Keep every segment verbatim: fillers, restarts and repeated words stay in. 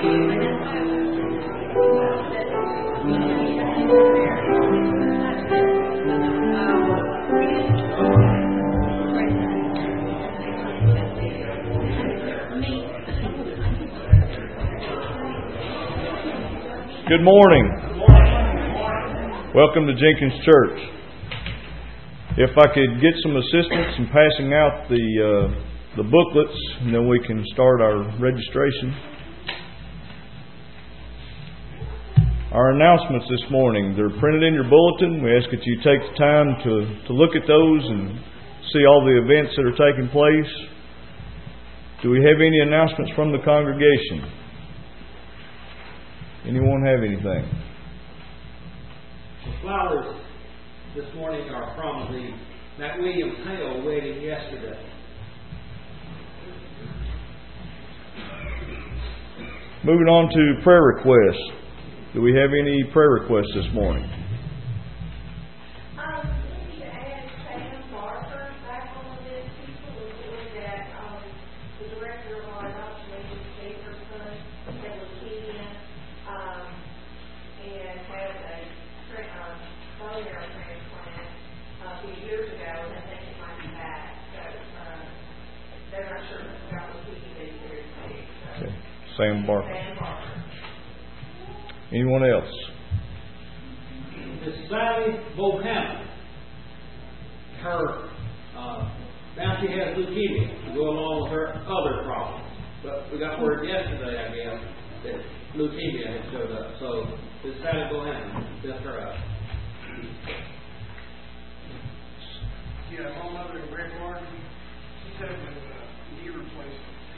Good morning. Welcome to Jenkins Church. If I could get some assistance in passing out the uh, the booklets, and then we can start our registration. Our announcements this morning, they're printed in your bulletin. We ask that you take the time to, to look at those and see all the events that are taking place. Do we have any announcements from the congregation? Anyone have anything? The flowers this morning are from the McWilliams Hale wedding yesterday. Moving on to prayer requests. Do we have any prayer requests this morning? Sam Barker. Anyone else? Miss Sally Bohannon. Her uh, now she has leukemia to go along with her other problems. But we got word yesterday, I guess, that leukemia had showed up. So Miss Sally Bohannon, lift her up. Yeah, my mother in Red Martin, she's having a knee replacement.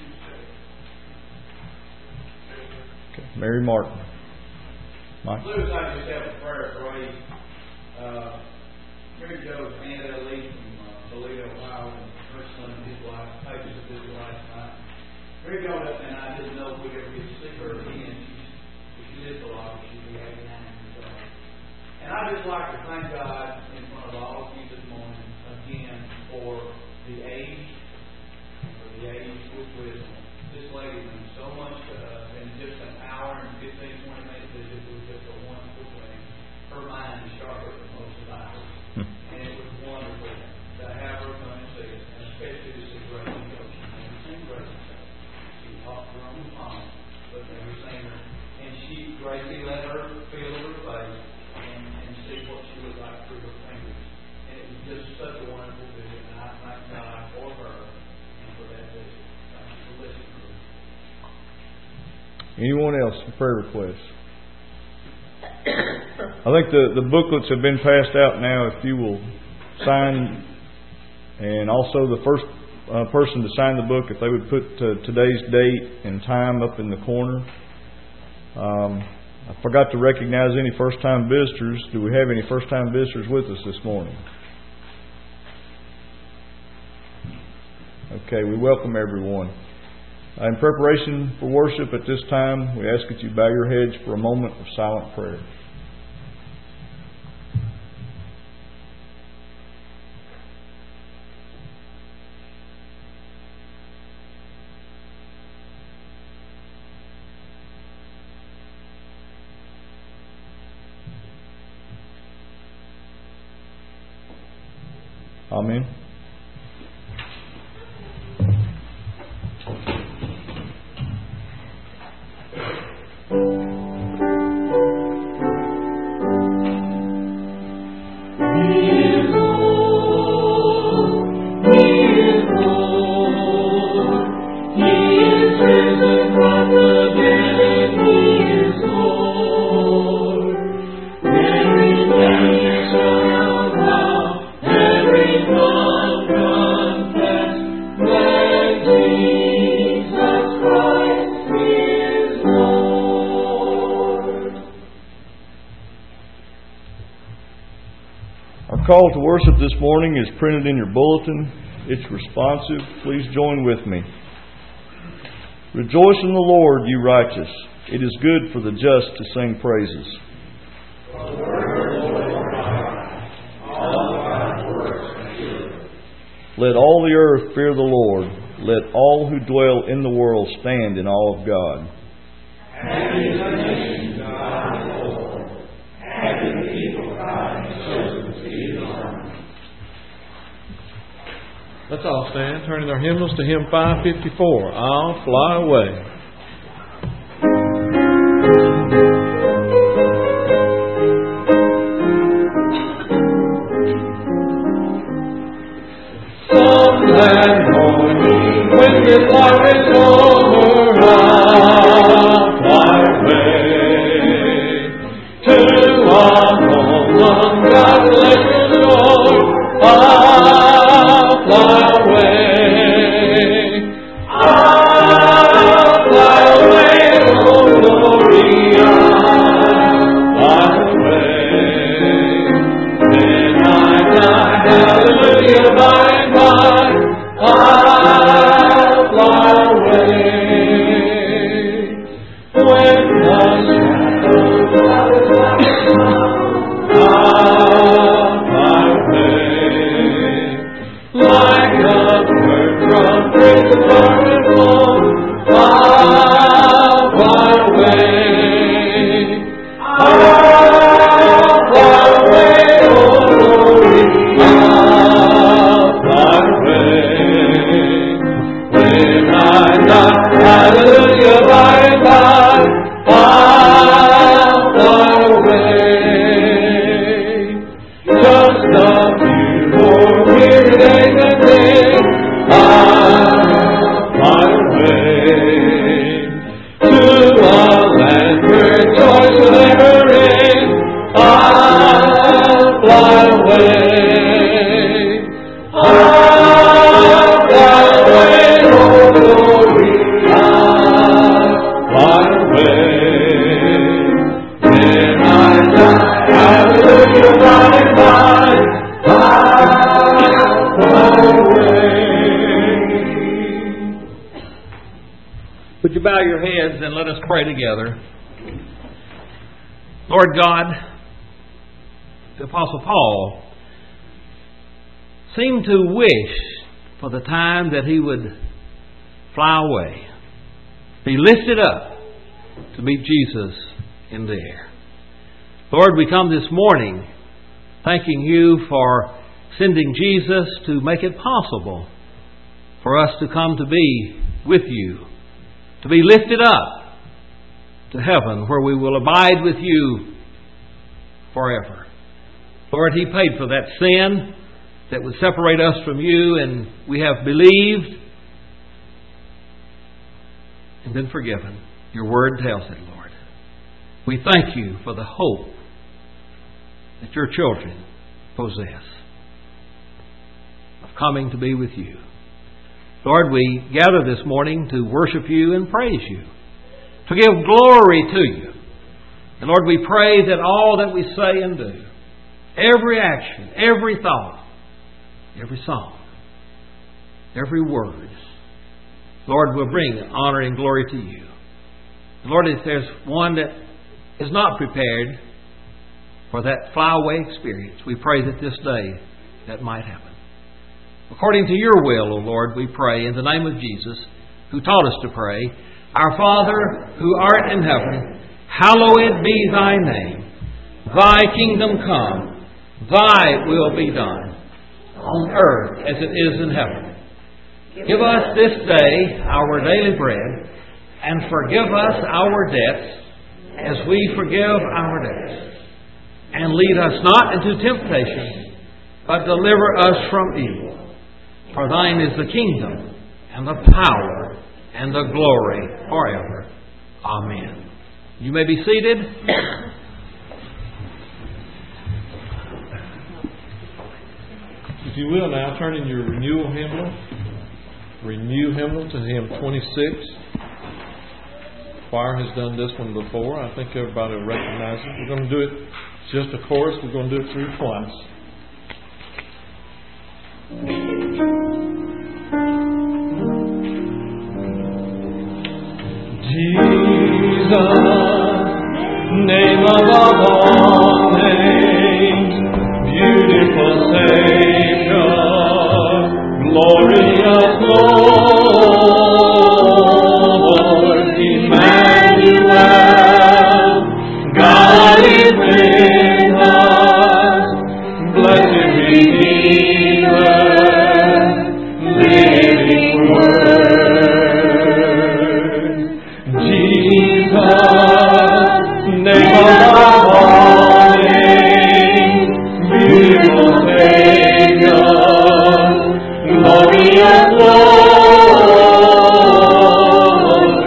Okay. Mary Martin. Mike. Lewis, I just have a prayer for you. Uh, Mary Jo Annette Lee from uh, Toledo, Ohio, and her son and his wife, papers of his life tonight. Mary Jo and I didn't know if we'd ever get to see her again. She's, she lives a lot, but she'll be eighty-nine years old. And I'd just like to thank God in front of all of you this morning again for the age, for the age with wisdom. This lady means so much to us, and just an hour and fifteen, twenty minute visit was just a wonderful thing. Her mind is sharper than most of ours. And it was wonderful to have her come and see us, and especially to see Gracie go. She's never seen Gracie go. She talked to her on the phone, but never seen her. And she, Gracie let her feel her face and, and see what she was like through her fingers. And it was just such a wonderful visit, and I thank God for her and for that visit. Thank you for listening. Anyone else for prayer requests? I think the, the booklets have been passed out now. If you will sign, and also the first uh, person to sign the book, if they would put uh, today's date and time up in the corner. Um, I forgot to recognize any first-time visitors. Do we have any first-time visitors with us this morning? Okay, we welcome everyone. In preparation for worship at this time, we ask that you bow your heads for a moment of silent prayer. Amen. Our call to worship this morning is printed in your bulletin. It's responsive. Please join with me. Rejoice in the Lord, you righteous. It is good for the just to sing praises. Let all the earth fear the Lord. Let all who dwell in the world stand in awe of God. let's all stand, turning our hymnals to hymn five fifty-four, I'll Fly Away. Some glad morning, when this life is over, I'll fly away to a home on God's blessed shore. I'll fly away. I'll fly away, oh glory, I'll fly away. When I die, hallelujah, by and by, I'll fly away. When the shadows of life I'll fly away. Like a bird from free to garden home, I'll fly away. I'll fly away, oh glory, I'll fly away. When I die, hallelujah, by and by, I'll fly away. Just a few more weary days and then I'll fly away to a land where joy shall never end. I'll fly away. I'll fly away, oh glory, I'll fly away. When I die, hallelujah, by and by, I'll fly away. Would you bow your heads and let us pray together? Lord God, the Apostle Paul seemed to wish for the time that he would fly away, be lifted up to meet Jesus in the air. Lord, we come this morning thanking you for sending Jesus to make it possible for us to come to be with you, to be lifted up to heaven where we will abide with you forever. Lord, He paid for that sin that would separate us from you, and we have believed and been forgiven. Your word tells it, Lord. We thank you for the hope that your children possess of coming to be with you. Lord, we gather this morning to worship you and praise you, to give glory to you. And Lord, we pray that all that we say and do, every action, every thought, every song, every word, Lord, will bring honor and glory to you. Lord, if there's one that is not prepared for that flyaway experience, we pray that this day that might happen. According to your will, O Lord, we pray in the name of Jesus, who taught us to pray, Our Father, who art in heaven, hallowed be thy name. Thy kingdom come, thy will be done, on earth as it is in heaven. Give us this day our daily bread, and forgive us our debts as we forgive our debtors. And lead us not into temptation, but deliver us from evil. For thine is the kingdom, and the power, and the glory forever. Amen. You may be seated. If you will now, turn in your renewal hymnal. Renew hymnal to hymn twenty-six. Choir has done this one before. I think everybody will recognize it. We're going to do it just a chorus. We're going to do it through twice. Jesus, name above all names, beautiful Savior, glorious Lord, Emmanuel, God is with us, blessed Redeemer, name above all names, beautiful Savior, glorious Lord,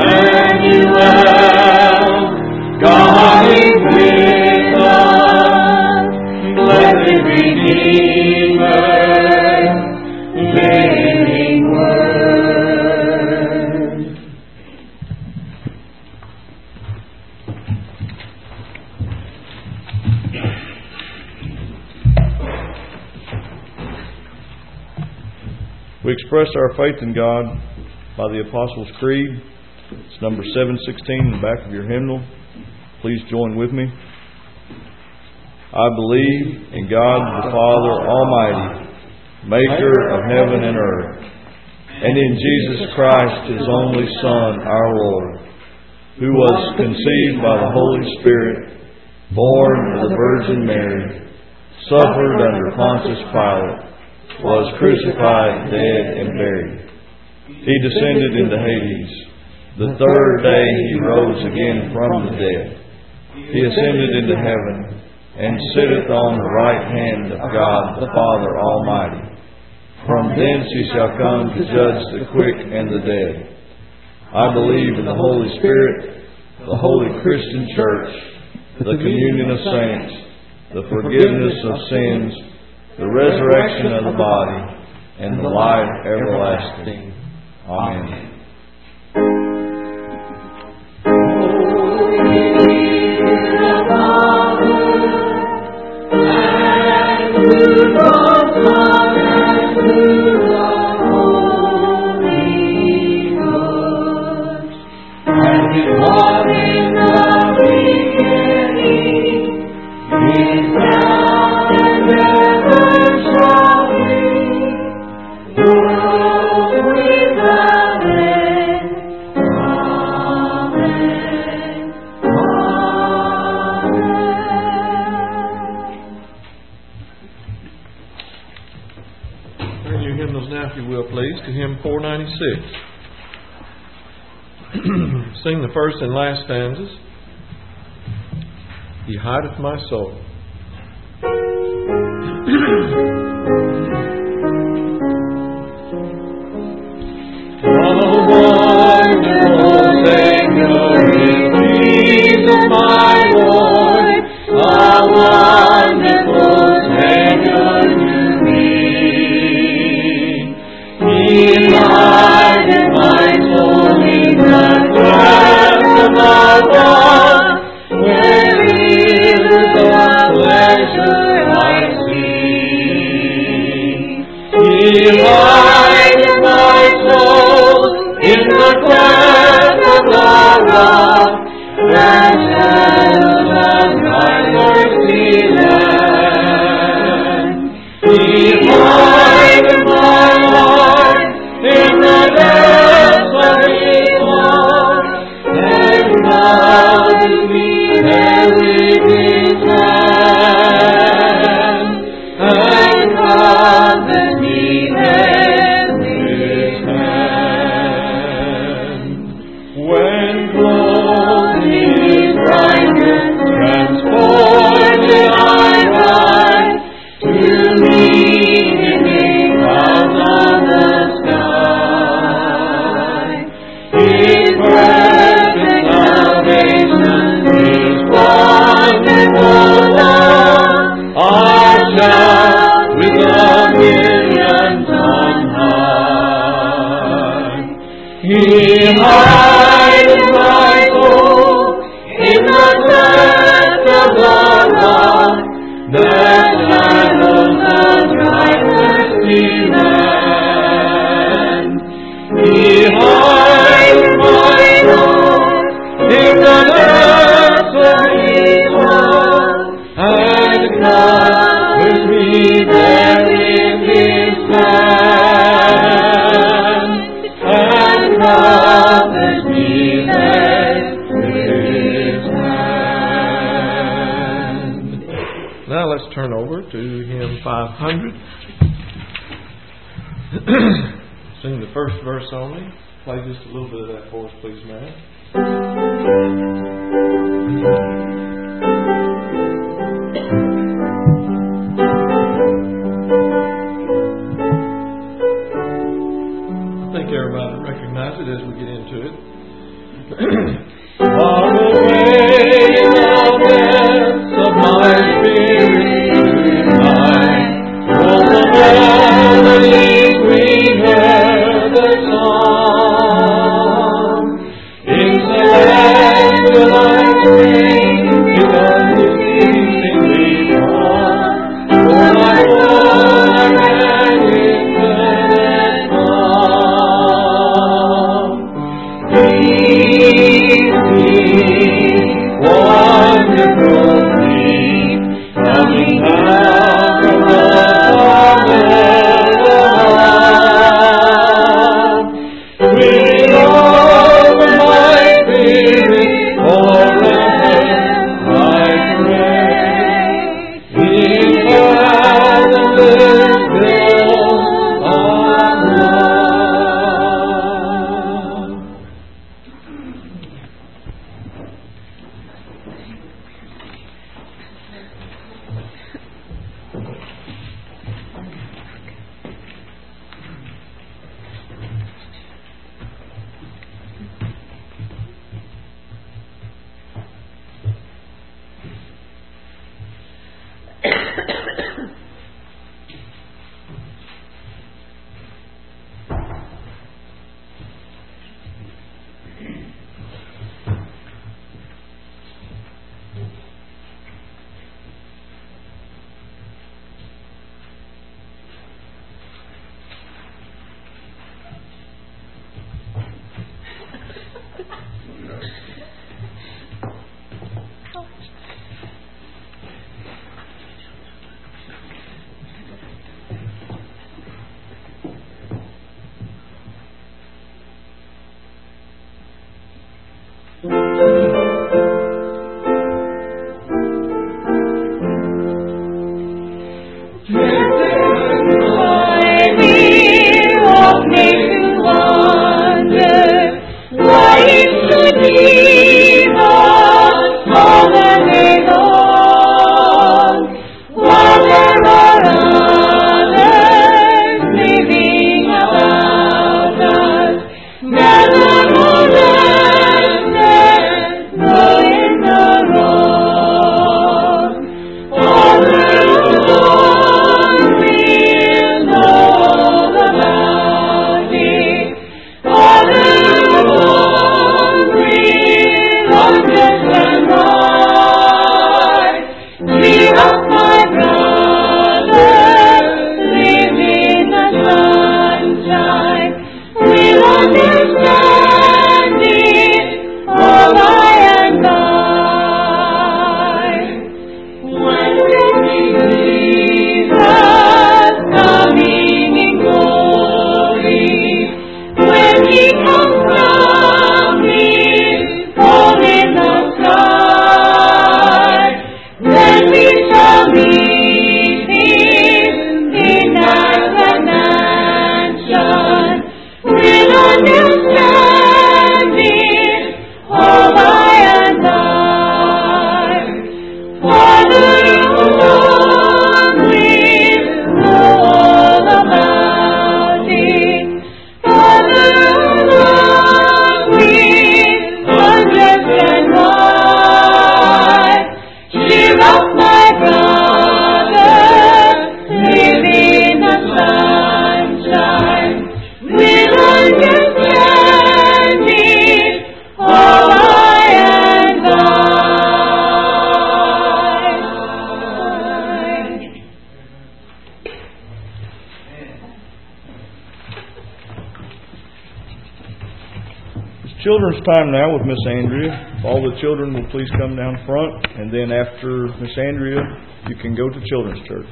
Emmanuel, God is with us, blessed Redeemer, living Word. We express our faith in God by the Apostles' Creed. It's number seven sixteen in the back of your hymnal. Please join with me. I believe in God the Father Almighty, Maker of heaven and earth, and in Jesus Christ, His only Son, our Lord, who was conceived by the Holy Spirit, born of the Virgin Mary, suffered under Pontius Pilate, was crucified, dead, and buried. He descended into Hades. The third day He rose again from the dead. He ascended into heaven, and sitteth on the right hand of God the Father Almighty. From thence He shall come to judge the quick and the dead. I believe in the Holy Spirit, the holy Christian Church, the communion of saints, the forgiveness of sins, the resurrection of the body, and the life everlasting. Amen. four ninety-six. Sing the first and last stanzas. He hideth my soul. Oh, wonderful Savior is Jesus my Lord, a wonderful Savior to me. He hideth my soul in the cleft of the rock, where rivers of pleasure I see. He hideth my soul in the cleft of the rock, where shadows of thy mercy land. He hideth my heart in the depths of His love, and covers me there with His hand, and covers me there with His hand. When clothed in His brightness, transported I rise to meet Him in clouds of the sky. His perfect salvation, His wonderful love, I shout with the millions on high. He hideth my soul in the cleft of the rock, that shadows the dry thirsty land. He hideth my heart in the depths of His love, and covers me there with His hand, and covers me there with His hand. Now let's turn over to hymn five hundred. Sing the first verse only. Play just a little bit of that for us, please, man. I think everybody recognize it as we get into it. Far away in the depths of my spirit tonight, was the melody sweeter the song. In celestial spring, it was ceasingly gone. For my born again infinite calm. Peace, peace, wonderful sleep, coming down from the Father above. Sweet over my spirit, forever I pray. In fathomless billows of love. Children's time now with Miss Andrea. All the children will please come down front, and then after Miss Andrea, you can go to Children's Church.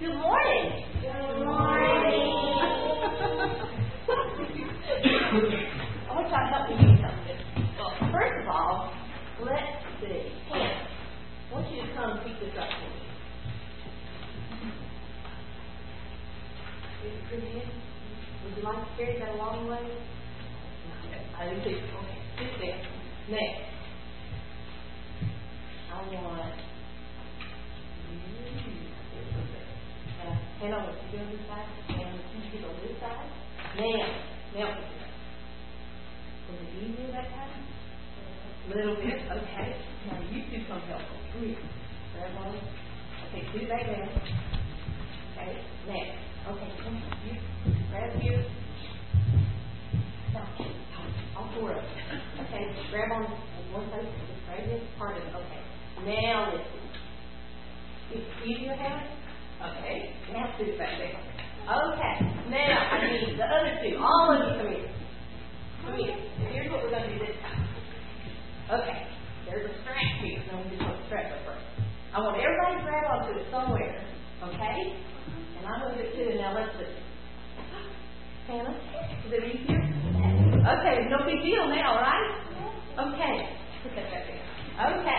Good morning. Good morning. I want y'all to help me do something. Well, first of all, let's see. Hannah, I want you to come pick this up for me. Is it pretty good? Would you like to carry that a long way? No, I didn't think so. Okay, sit there. Next, I want uh, Hannah, I want you to go this side, and I want you to get on this side. Now, now, was it easier that time? A little bit, okay. Now you two come help me. Come here. Grab one. Okay, do that down. Okay, next. Okay, come on. You grab here. Now, all four of them. Okay, grab on one side. Just grab this part of it. Okay. Now listen. It's easier now? Okay. Now sit it back down. Okay. Now I need the other two. All of you come here. Come here. Here's what we're going to do this time. Okay. There's a strap here. So I'm going to do the strap up first. I want everybody to grab onto it somewhere. Okay? And I'm going to do it too. Now let's listen. Hannah, is it easier? Okay, no big deal now, right? Okay. Put that back there. Okay.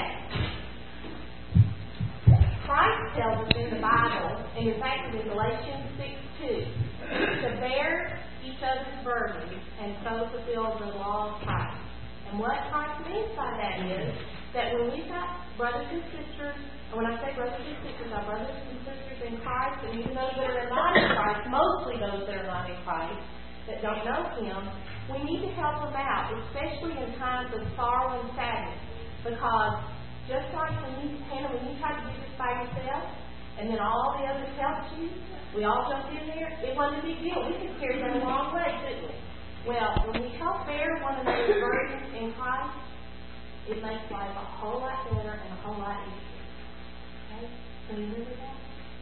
Christ tells us in the Bible, and in fact in Galatians six two, to bear each other's burdens and so fulfill the law of Christ. And what Christ means by that is that when we've got brothers and sisters, and when I say brothers and sisters, our brothers and sisters in Christ, and even those that are not in Christ, mostly those that are not in Christ, that don't know Him, we need to help them out, especially in times of sorrow and sadness. Because just like when you, Hannah, when you tried to do this by yourself, and then all the others helped you, we all jumped in there, it wasn't a big deal. We could carry that a long way, couldn't we? Well, when we help bear one another's burdens in Christ, it makes life a whole lot better and a whole lot easier. Okay? Can you remember that?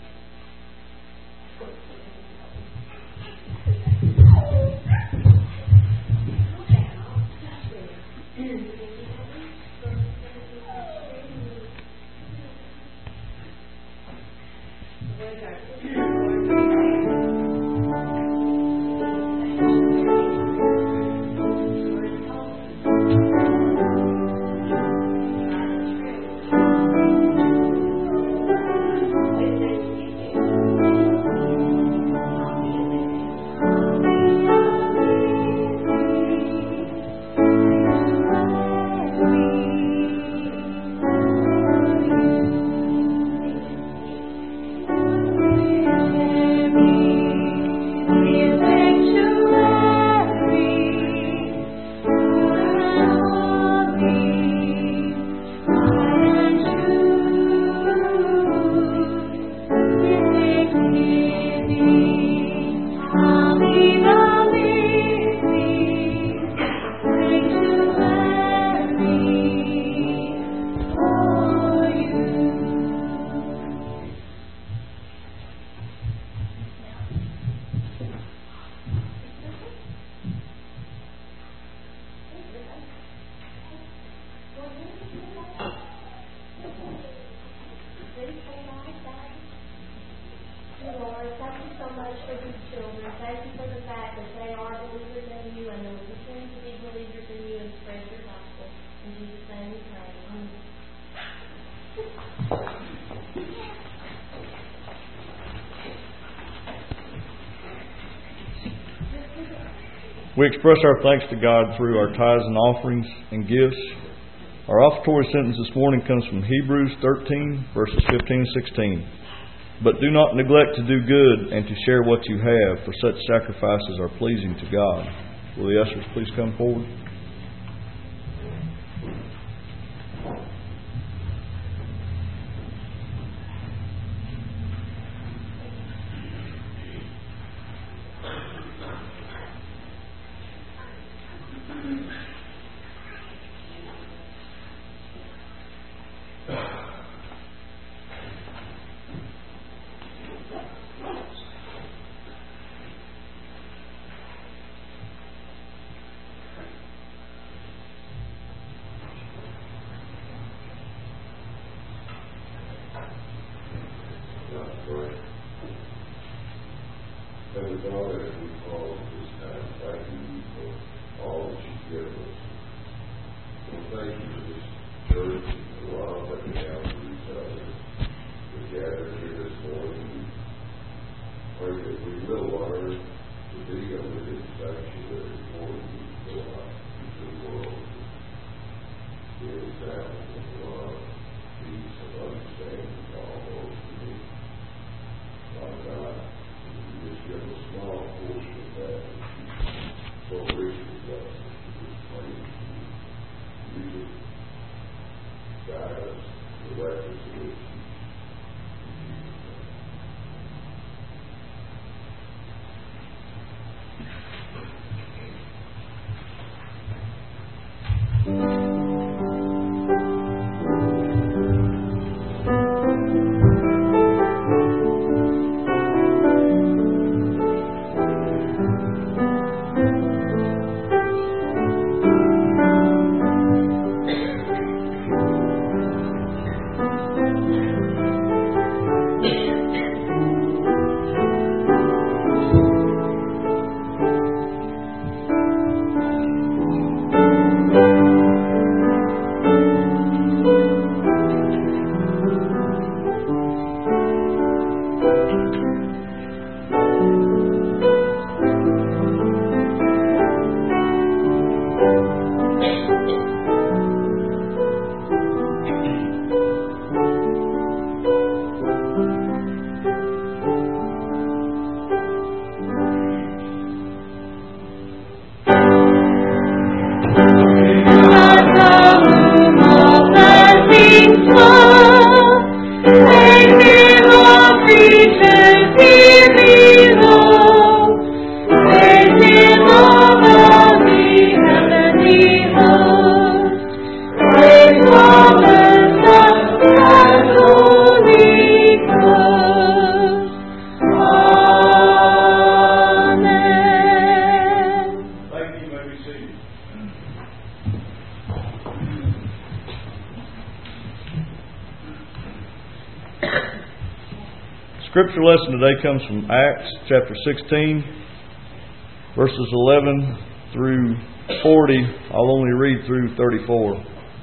We express our thanks to God through our tithes and offerings and gifts. Our offertory sentence this morning comes from Hebrews thirteen, verses fifteen and sixteen. But do not neglect to do good and to share what you have, for such sacrifices are pleasing to God. Will the ushers please come forward? Heavenly Father, as we call this time, thanking you for all that you've given us. And thank you for this church and the love that we have for each other. We're gathered here this morning. Pray that we will learn to be under this sanctuary for you to go out into the world. Be an example of love, peace, and understanding to all those who need. Father God, just give a small portion of that so richly blessed that you just praise you. You just guide us, direct us to it. Scripture lesson today comes from Acts chapter sixteen, verses eleven through forty. I'll only read through thirty-four.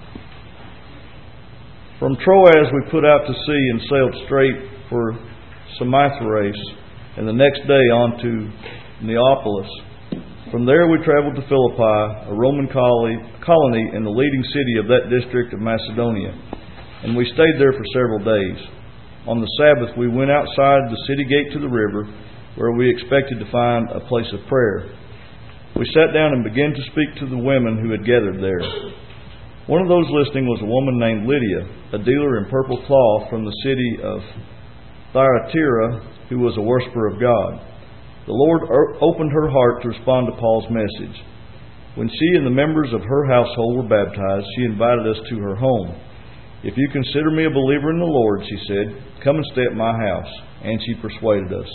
From Troas we put out to sea and sailed straight for Samothrace, and the next day on to Neapolis. From there we traveled to Philippi, a Roman colony in the leading city of that district of Macedonia, and we stayed there for several days. On the Sabbath we went outside the city gate to the river, where we expected to find a place of prayer. We sat down and began to speak to the women who had gathered there. One of those listening was a woman named Lydia, a dealer in purple cloth from the city of Thyatira, who was a worshiper of God. The Lord opened her heart to respond to Paul's message. When she and the members of her household were baptized, she invited us to her home. "If you consider me a believer in the Lord," she said, "come and stay at my house." And she persuaded us.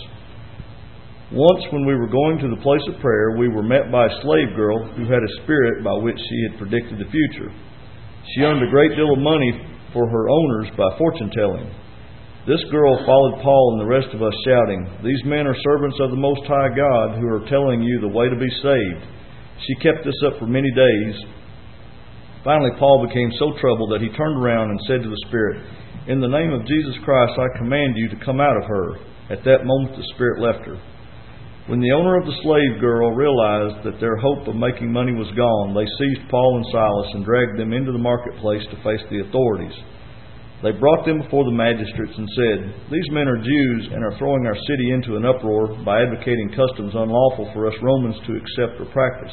Once when we were going to the place of prayer, we were met by a slave girl who had a spirit by which she had predicted the future. She earned a great deal of money for her owners by fortune telling. This girl followed Paul and the rest of us, shouting, "These men are servants of the Most High God who are telling you the way to be saved." She kept this up for many days. Finally, Paul became so troubled that he turned around and said to the Spirit, "In the name of Jesus Christ, I command you to come out of her." At that moment, the Spirit left her. When the owner of the slave girl realized that their hope of making money was gone, they seized Paul and Silas and dragged them into the marketplace to face the authorities. They brought them before the magistrates and said, "These men are Jews and are throwing our city into an uproar by advocating customs unlawful for us Romans to accept or practice."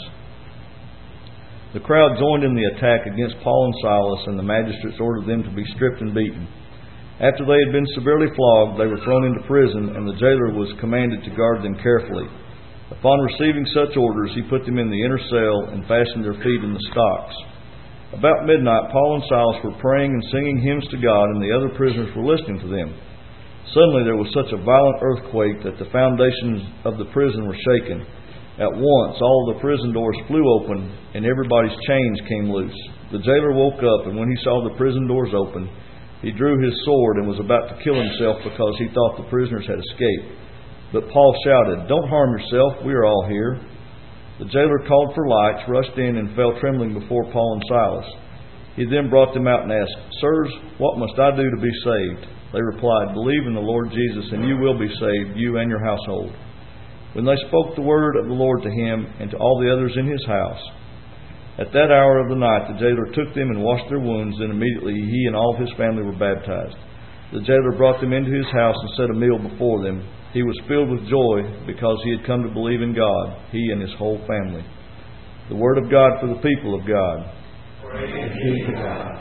The crowd joined in the attack against Paul and Silas, and the magistrates ordered them to be stripped and beaten. After they had been severely flogged, they were thrown into prison, and the jailer was commanded to guard them carefully. Upon receiving such orders, he put them in the inner cell and fastened their feet in the stocks. About midnight, Paul and Silas were praying and singing hymns to God, and the other prisoners were listening to them. Suddenly there was such a violent earthquake that the foundations of the prison were shaken. At once all the prison doors flew open, and everybody's chains came loose. The jailer woke up, and when he saw the prison doors open, He drew his sword and was about to kill himself because he thought the prisoners had escaped. But Paul shouted, "Don't harm yourself, we are all here." The jailer called for lights, rushed in, and fell trembling before Paul and Silas. He then brought them out and asked, "Sirs, what must I do to be saved?" They replied, "Believe in the Lord Jesus, and you will be saved, you and your household." When they spoke the word of the Lord to him and to all the others in his house, at that hour of the night the jailer took them and washed their wounds, and immediately he and all his family were baptized. The jailer brought them into his house and set a meal before them. He was filled with joy because he had come to believe in God, he and his whole family. The word of God for the people of God. Praise be to God.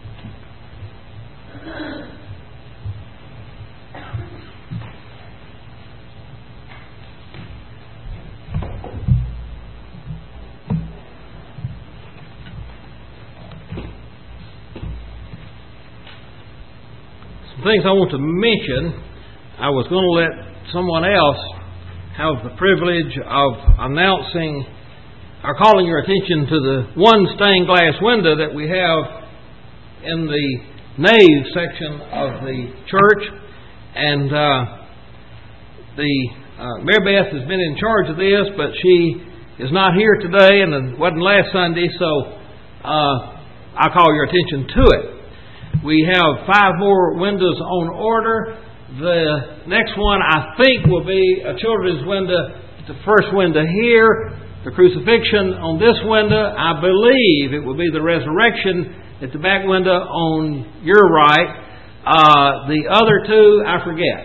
Some things I want to mention. I was going to let someone else have the privilege of announcing or calling your attention to the one stained glass window that we have in the nave section of the church. And uh, the uh, Mary Beth has been in charge of this, but she is not here today and it wasn't last Sunday, so uh, I'll call your attention to it. We have five more windows on order. The next one, I think, will be a children's window, the first window here, the crucifixion on this window. I believe it will be the resurrection at the back window on your right. Uh, the other two, I forget.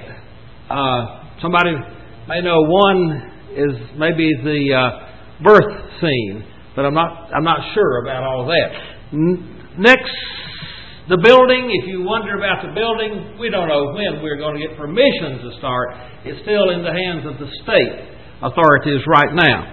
Uh, somebody may know. One is maybe the uh, birth scene, but I'm not. I'm not sure about all that. N- next. The building, if you wonder about the building, we don't know when we're going to get permission to start. It's still in the hands of the state authorities right now.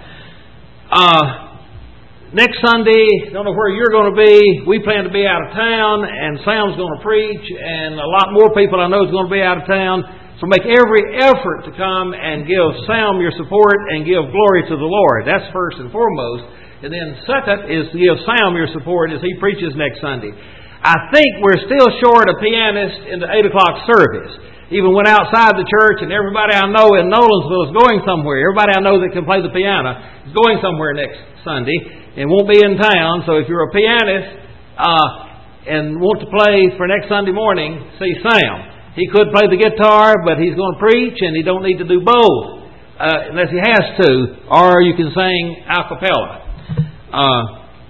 Uh, next Sunday, don't know where you're going to be. We plan to be out of town, and Sam's going to preach, and a lot more people I know is going to be out of town. So make every effort to come and give Sam your support and give glory to the Lord. That's first and foremost. And then second is to give Sam your support as he preaches next Sunday. I think we're still short a pianist in the eight o'clock service. Even went outside the church, and everybody I know in Nolensville is going somewhere. Everybody I know that can play the piano is going somewhere next Sunday and won't be in town. So if you're a pianist uh, and want to play for next Sunday morning, see Sam. He could play the guitar, but he's going to preach, and he don't need to do both uh, unless he has to. Or you can sing a cappella. Uh,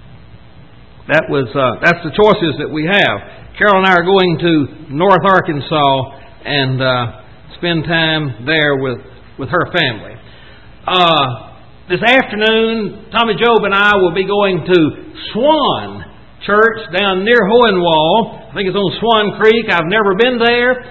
That was uh, that's the choices that we have. Carol and I are going to North Arkansas and uh, spend time there with, with her family. Uh, this afternoon, Tommy Job and I will be going to Swan Church down near Hohenwald. I think it's on Swan Creek. I've never been there.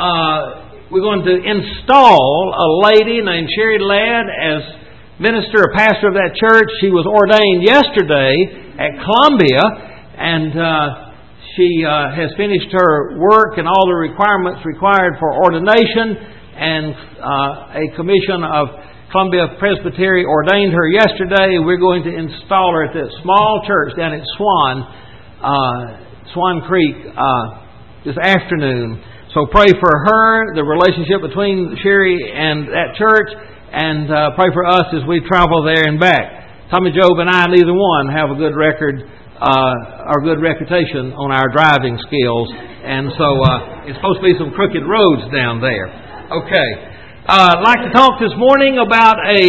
Uh, we're going to install a lady named Sherry Ladd as minister or pastor of that church. She was ordained yesterday at Columbia, and uh, she uh, has finished her work and all the requirements required for ordination, and uh, a commission of Columbia Presbytery ordained her yesterday. We're going to install her at this small church down at Swan, uh, Swan Creek uh, this afternoon. So pray for her, the relationship between Sherry and that church, and uh, pray for us as we travel there and back. Tommy Job and I, neither one, have a good record uh, or good reputation on our driving skills, and so uh, it's supposed to be some crooked roads down there. Okay, uh, I'd like to talk this morning about a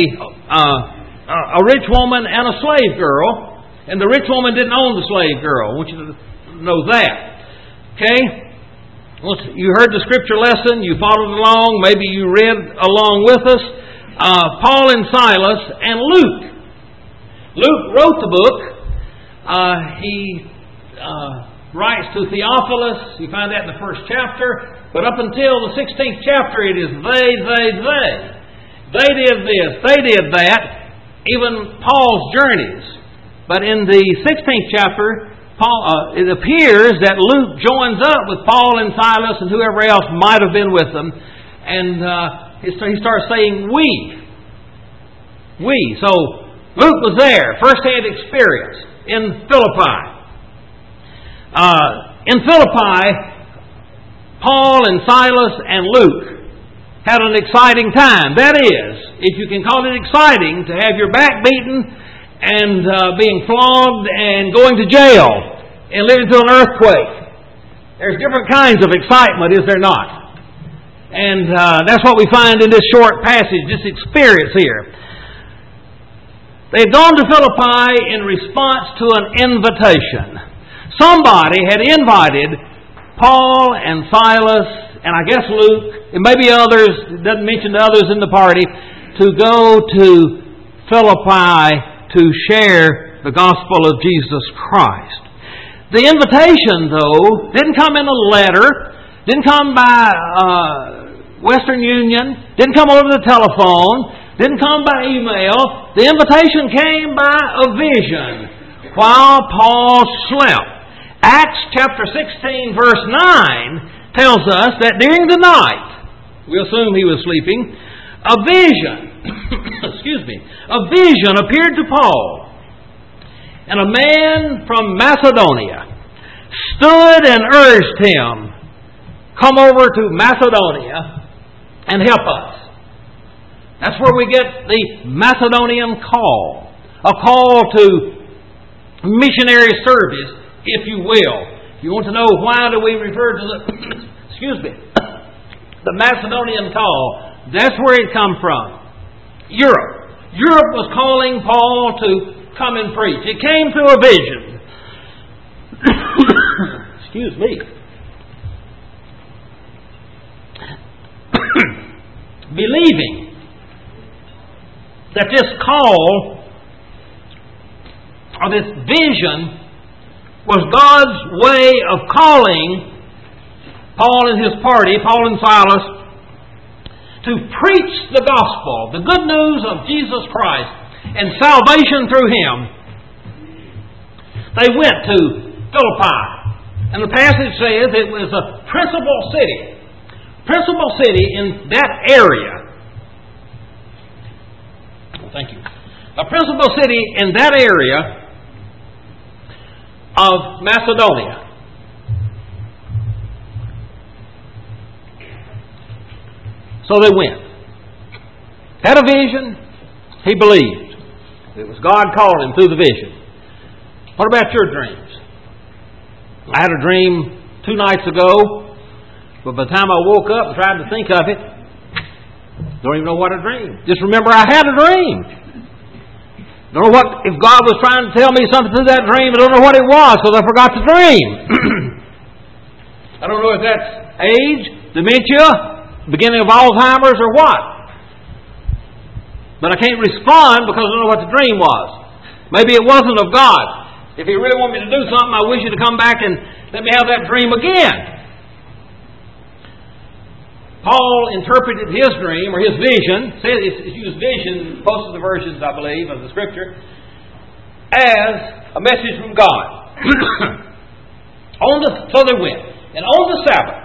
uh, a rich woman and a slave girl, and the rich woman didn't own the slave girl. I want you to know that. Okay, once you heard the scripture lesson, you followed along, maybe you read along with us. Uh, Paul and Silas and Luke. Luke wrote the book. Uh, he uh, writes to Theophilus. You find that in the first chapter. But up until the sixteenth chapter, it is they, they, they. They did this. They did that. Even Paul's journeys. But in the sixteenth chapter, Paul, uh, it appears that Luke joins up with Paul and Silas and whoever else might have been with them. And uh, he starts saying, we. We. So, Luke was there, first-hand experience in Philippi. Uh, in Philippi, Paul and Silas and Luke had an exciting time. That is, if you can call it exciting, to have your back beaten and uh, being flogged and going to jail and living through an earthquake. There's different kinds of excitement, is there not? And uh, that's what we find in this short passage, this experience here. They had gone to Philippi in response to an invitation. Somebody had invited Paul and Silas, and I guess Luke, and maybe others, it doesn't mention the others in the party, to go to Philippi to share the gospel of Jesus Christ. The invitation, though, didn't come in a letter, didn't come by uh, Western Union, didn't come over the telephone, didn't come by email. The invitation came by a vision while Paul slept. Acts chapter sixteen, verse nine tells us that during the night, we assume he was sleeping, a vision, excuse me, a vision appeared to Paul. And a man from Macedonia stood and urged him, come over to Macedonia and help us. That's where we get the Macedonian call. A call to missionary service, if you will. If you want to know why do we refer to the, excuse me, the Macedonian call, that's where it come from. Europe. Europe was calling Paul to come and preach. It came through a vision. Excuse me. Believing that this call or this vision was God's way of calling Paul and his party, Paul and Silas, to preach the gospel, the good news of Jesus Christ and salvation through Him. They went to Philippi, and the passage says it was a principal city, principal city in that area. Thank you. A principal city in that area of Macedonia. So they went. Had a vision. He believed. It was God calling him through the vision. What about your dreams? I had a dream two nights ago, but by the time I woke up and tried to think of it, don't even know what I dreamed. Just remember I had a dream. Don't know what, if God was trying to tell me something through that dream, I don't know what it was because I forgot the dream. I don't know if that's age, dementia, beginning of Alzheimer's or what. But I can't respond because I don't know what the dream was. Maybe it wasn't of God. If He really wanted me to do something, I wish you to come back and let me have that dream again. Paul interpreted his dream or his vision, it's used vision in most of the versions, I believe, of the Scripture, as a message from God. on the, so they went. And on the Sabbath,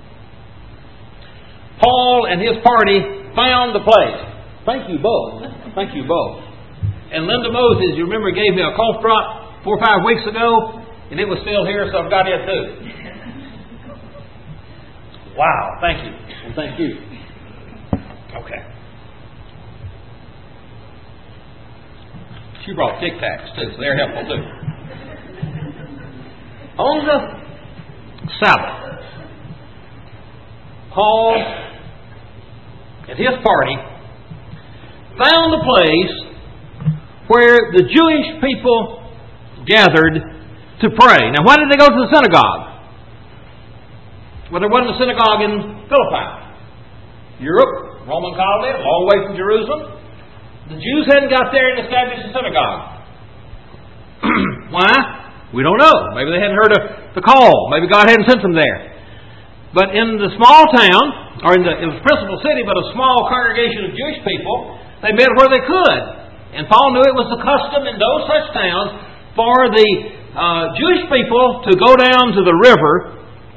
Paul and his party found the place. Thank you both. Thank you both. And Linda Moses, you remember, gave me a cough drop four or five weeks ago, and it was still here, so I've got it too. Wow, thank you. Well, thank you. Okay. She brought Tic Tacs too, so they're helpful too. On the Sabbath, Paul and his party found a place where the Jewish people gathered to pray. Now, why did they go to the synagogue? Well, there wasn't a synagogue in Philippi. Europe, Roman colony, a long way from Jerusalem. The Jews hadn't got there and established a synagogue. Why? We don't know. Maybe they hadn't heard of the call. Maybe God hadn't sent them there. But in the small town, or in the, it was a principal city, but a small congregation of Jewish people, they met where they could. And Paul knew it was the custom in those such towns for the uh, Jewish people to go down to the river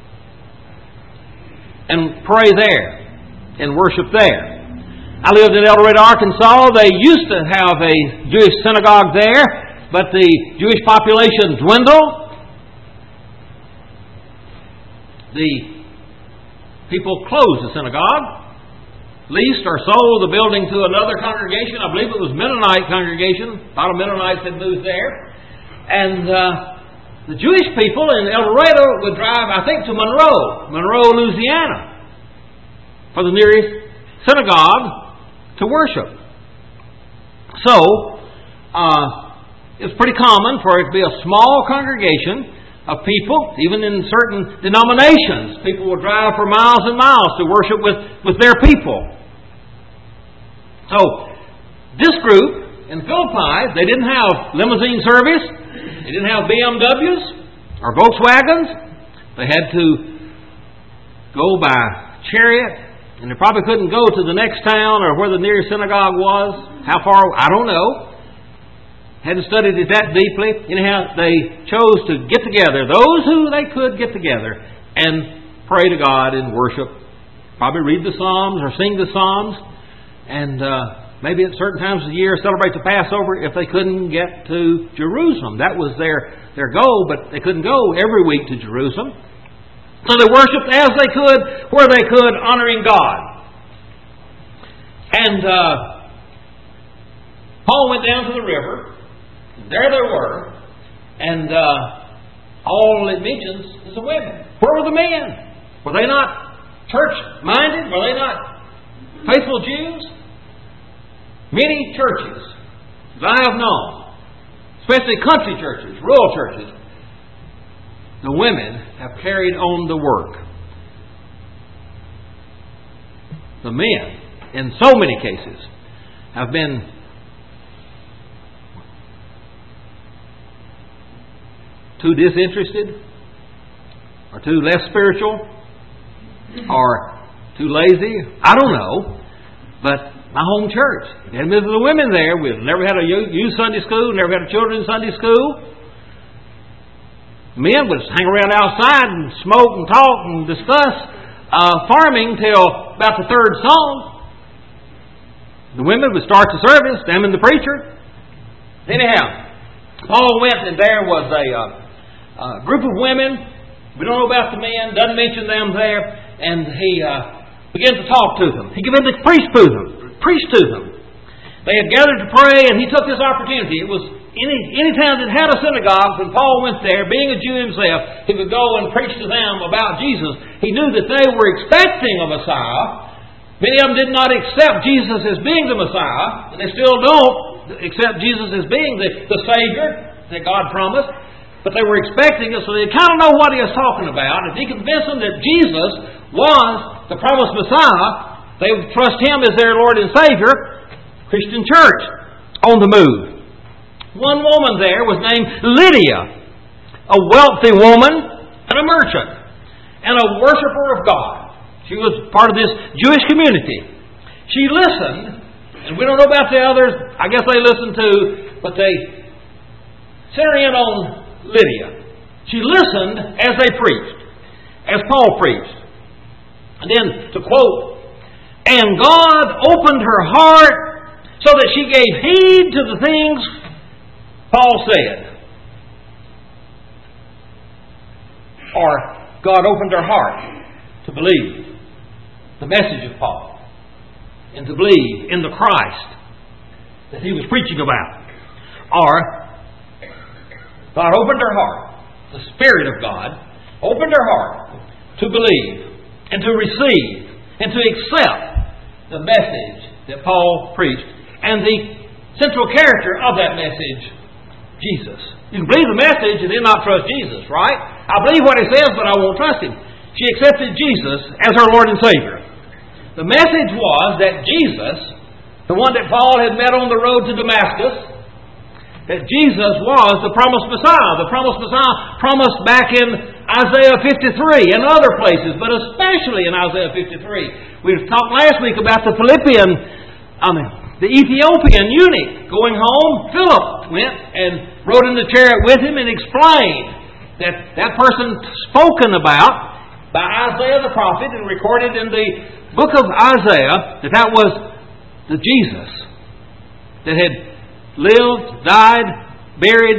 and pray there and worship there. I lived in El Dorado, Arkansas. They used to have a Jewish synagogue there, but the Jewish population dwindled. The people closed the synagogue, leased or sold the building to another congregation. I believe it was Mennonite congregation. A lot of Mennonites had moved there. And uh, the Jewish people in El Dorado would drive, I think, to Monroe, Monroe, Louisiana, for the nearest synagogue to worship. So, uh, it's pretty common for it to be a small congregation of people, even in certain denominations. People will drive for miles and miles to worship with, with their people. So, this group in Philippi, they didn't have limousine service. They didn't have B M Ws or Volkswagens. They had to go by chariot, and they probably couldn't go to the next town or where the nearest synagogue was. How far? I don't know. Hadn't studied it that deeply. Anyhow, they chose to get together, those who they could get together, and pray to God and worship. Probably read the Psalms or sing the Psalms, and uh, maybe at certain times of the year celebrate the Passover if they couldn't get to Jerusalem. That was their, their goal, but they couldn't go every week to Jerusalem. So they worshipped as they could, where they could, honoring God. And uh, Paul went down to the river. There they were, and uh, all it mentions is the women. Where were the men? Were they not church-minded? Were they not faithful Jews? Many churches that I have known, especially country churches, rural churches, the women have carried on the work. The men, in so many cases, have been too disinterested, or too less spiritual, or too lazy. I don't know. But my home church, we had the women there. We've never had a youth Sunday school, never had a children's Sunday school. Men would hang around outside and smoke and talk and discuss uh, farming till about the third song. The women would start the service, them and the preacher. Anyhow, Paul went, and there was a uh, uh, group of women. We don't know about the men, doesn't mention them there. And he uh, began to talk to them. He began to preach to them. Preach to them. They had gathered to pray, and he took this opportunity. It was any any time that had a synagogue, when Paul went there, being a Jew himself, he would go and preach to them about Jesus. He knew that they were expecting a Messiah. Many of them did not accept Jesus as being the Messiah, and they still don't accept Jesus as being the, the Savior that God promised. But they were expecting it, so they kind of know what he was talking about. If he convinced them that Jesus was the promised Messiah, they would trust him as their Lord and Savior. Christian church on the move. One woman there was named Lydia, a wealthy woman and a merchant, and a worshiper of God. She was part of this Jewish community. She listened, and we don't know about the others. I guess they listened too, but they centered in on Lydia. She listened as they preached, as Paul preached. And then to quote, "And God opened her heart so that she gave heed to the things Paul said." Or God opened her heart to believe the message of Paul and to believe in the Christ that he was preaching about. Or God opened her heart, the Spirit of God opened her heart to believe and to receive and to accept the message that Paul preached and the central character of that message, Jesus. You can believe the message and then not trust Jesus, right? I believe what he says, but I won't trust him. She accepted Jesus as her Lord and Savior. The message was that Jesus, the one that Paul had met on the road to Damascus, that Jesus was the promised Messiah. The promised Messiah promised back in Isaiah fifty-three and other places, but especially in Isaiah fifty-three. We talked last week about the Philippian, I mean, the Ethiopian eunuch going home. Philip went and rode in the chariot with him and explained that that person spoken about by Isaiah the prophet and recorded in the book of Isaiah, that that was the Jesus that had lived, died, buried,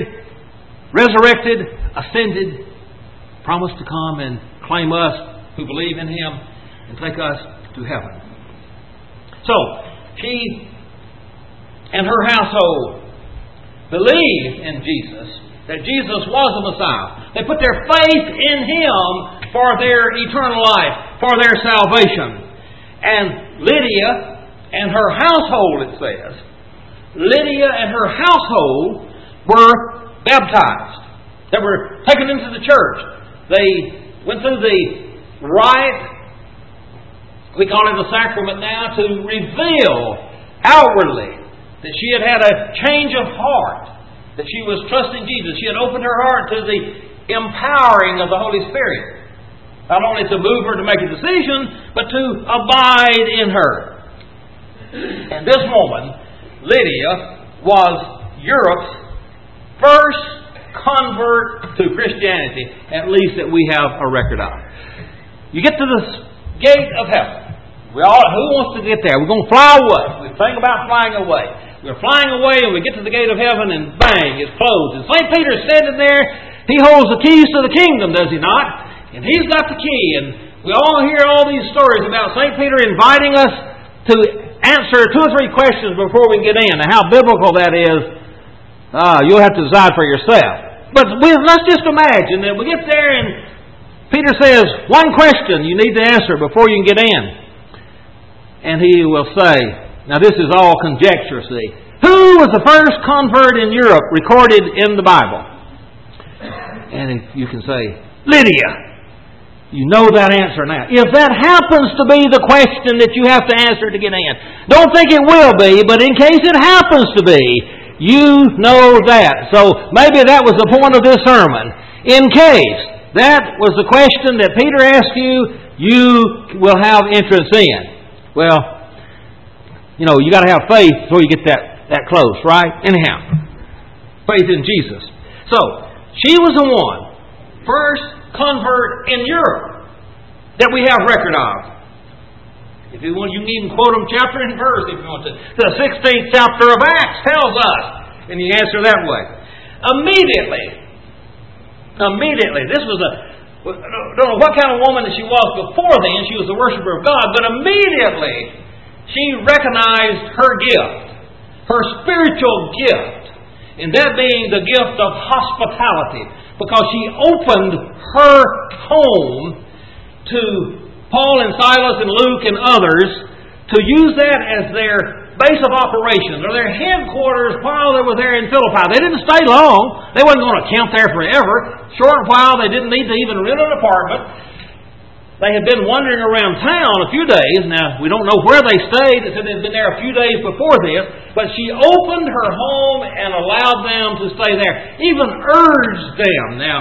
resurrected, ascended, promised to come and claim us who believe in him. and take us to heaven. So, she and her household believed in Jesus, that Jesus was the Messiah. They put their faith in Him for their eternal life, for their salvation. And Lydia and her household, it says, Lydia and her household were baptized. They were taken into the church. They went through the rite, we call it the sacrament now, to reveal outwardly that she had had a change of heart, that she was trusting Jesus. She had opened her heart to the empowering of the Holy Spirit. Not only to move her to make a decision, but to abide in her. And this woman, Lydia, was Europe's first convert to Christianity, at least that we have a record of. You get to the gate of heaven. We all, who wants to get there? We're going to fly away. We think about flying away. We're flying away and we get to the gate of heaven and bang, it's closed. And Saint Peter's standing there. He holds the keys to the kingdom, does he not? And he's got the key. And we all hear all these stories about Saint Peter inviting us to answer two or three questions before we get in. And how biblical that is, ah, you'll have to decide for yourself. But we, let's just imagine that we get there and Peter says, one question you need to answer before you can get in. And he will say, now this is all conjecture, see. Who was the first convert in Europe recorded in the Bible? And you can say, Lydia. You know that answer now. If that happens to be the question that you have to answer to get in, don't think it will be, but in case it happens to be, you know that. So maybe that was the point of this sermon. In case that was the question that Peter asked you, you will have entrance in. Well, you know, you got to have faith before you get that, that close, right? Anyhow, faith in Jesus. So, she was the one, first convert in Europe that we have record of. If you want, you can even quote them chapter and verse if you want to. The sixteenth chapter of Acts tells us, and you answer that way. Immediately, immediately, this was a, I don't know what kind of woman that she was before then. She was a worshiper of God, but immediately she recognized her gift, her spiritual gift, and that being the gift of hospitality, because she opened her home to Paul and Silas and Luke and others to use that as their base of operations or their headquarters while they were there in Philippi. They didn't stay long. They wasn't going to camp there forever. Short while, they didn't need to even rent an apartment. They had been wandering around town a few days. Now, we don't know where they stayed. They said they'd been there a few days before this. But she opened her home and allowed them to stay there. Even urged them. Now,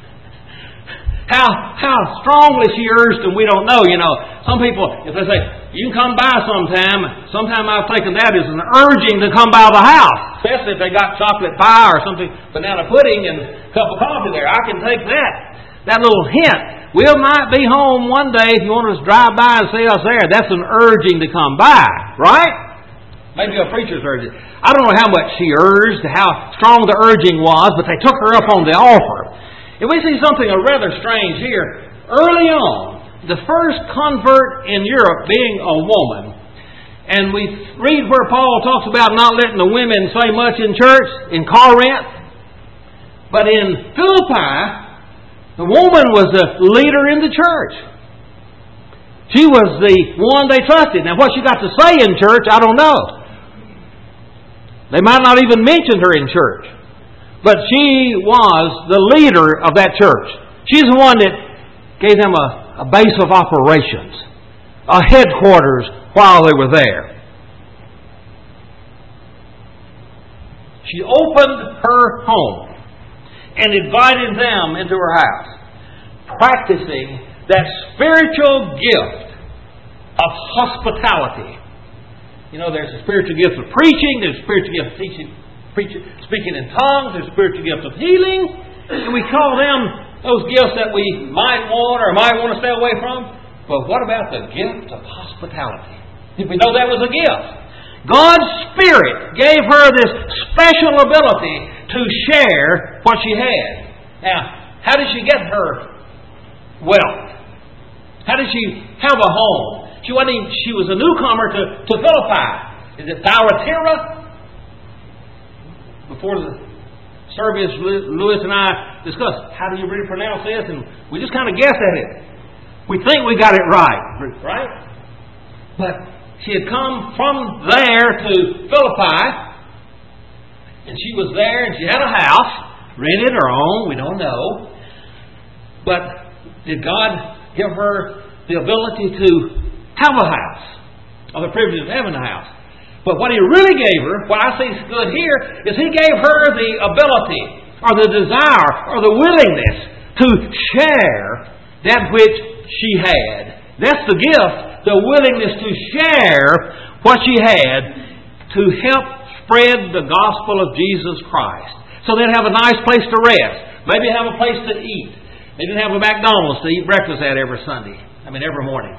how how strongly she urged them, we don't know. You know, some people, if they say, you can come by sometime, sometime I've taken that as an urging to come by the house. Especially if they got chocolate pie or something, banana pudding and a cup of coffee there. I can take that. That little hint. We might be home one day if you want us to drive by and see us there. That's an urging to come by, right? Maybe a preacher's urging. I don't know how much she urged, how strong the urging was, but they took her up on the offer. And we see something rather strange here. Early on, the first convert in Europe being a woman, and we read where Paul talks about not letting the women say much in church, in Corinth. But in Philippi, the woman was the leader in the church. She was the one they trusted. Now, what she got to say in church, I don't know. They might not even mention her in church. But she was the leader of that church. She's the one that gave them a, a base of operations, a headquarters while they were there. She opened her home and invited them into her house, practicing that spiritual gift of hospitality. You know, there's a spiritual gift of preaching, there's a spiritual gift of teaching, preaching, speaking in tongues, there's a spiritual gift of healing, and we call them those gifts that we might want or might want to stay away from. But what about the gift of hospitality? If we know that was a gift. God's Spirit gave her this special ability to share what she had. Now, how did she get her wealth? How did she have a home? She wasn't even, she was a newcomer to, to Philippi. Is it Thyatira? Before the service, Lewis and I discussed, how do you really pronounce this? And we just kind of guessed at it. We think we got it right. Right? But she had come from there to Philippi. And she was there and she had a house. Rented or owned, we don't know. But did God give her the ability to have a house? Or the privilege of having a house? But what He really gave her, what I see is good here, is He gave her the ability, or the desire, or the willingness to share that which she had. That's the gift, the willingness to share what she had to help spread the gospel of Jesus Christ. So they'd have a nice place to rest. Maybe have a place to eat. Maybe have a McDonald's to eat breakfast at every Sunday. I mean, every morning.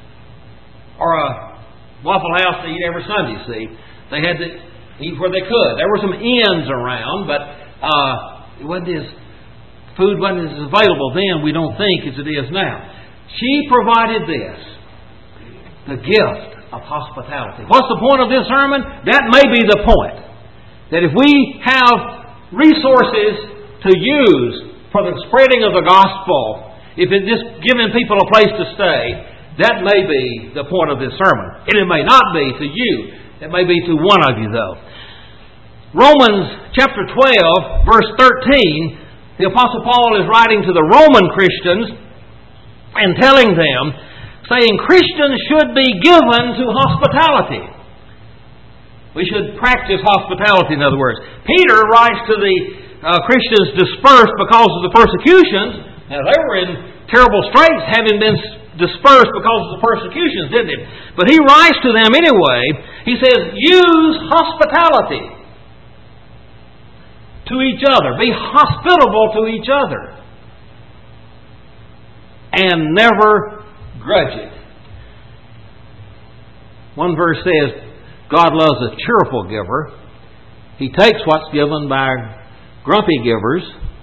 Or a Waffle House to eat every Sunday, see. They had to eat where they could. There were some inns around, but uh, it wasn't as, food wasn't as available then, we don't think, as it is now. She provided this, the gift of hospitality. What's the point of this sermon? That may be the point. That if we have resources to use for the spreading of the gospel, if it's just giving people a place to stay, that may be the point of this sermon. And it may not be to you. It may be to one of you, though. Romans chapter twelve, verse thirteen, the Apostle Paul is writing to the Roman Christians and telling them, saying Christians should be given to hospitality. We should practice hospitality, in other words. Peter writes to the uh, Christians dispersed because of the persecutions. Now, they were in terrible straits, having been dispersed because of the persecutions, didn't it? But he writes to them anyway. He says, use hospitality to each other. Be hospitable to each other. And never grudge it. One verse says, God loves a cheerful giver. He takes what's given by grumpy givers.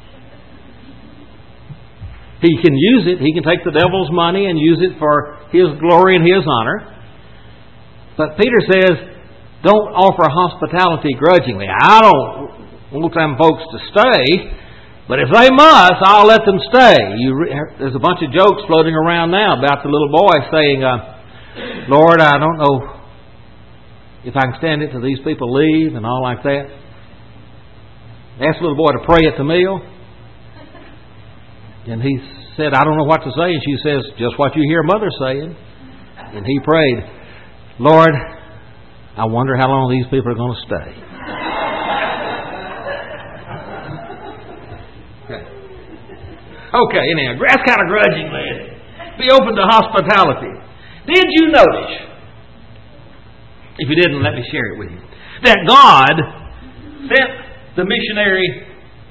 He can use it. He can take the devil's money and use it for His glory and His honor. But Peter says, don't offer hospitality grudgingly. I don't want them folks to stay, but if they must, I'll let them stay. You, there's a bunch of jokes floating around now about the little boy saying, uh, Lord, I don't know if I can stand it till these people leave and all like that. Asked the little boy to pray at the meal. And he said, I don't know what to say. And she says, just what you hear Mother saying. And he prayed, Lord, I wonder how long these people are going to stay. Okay. Okay, anyhow, that's kind of grudging, man. Be open to hospitality. Did you notice, if you didn't, let me share it with you, that God sent the missionary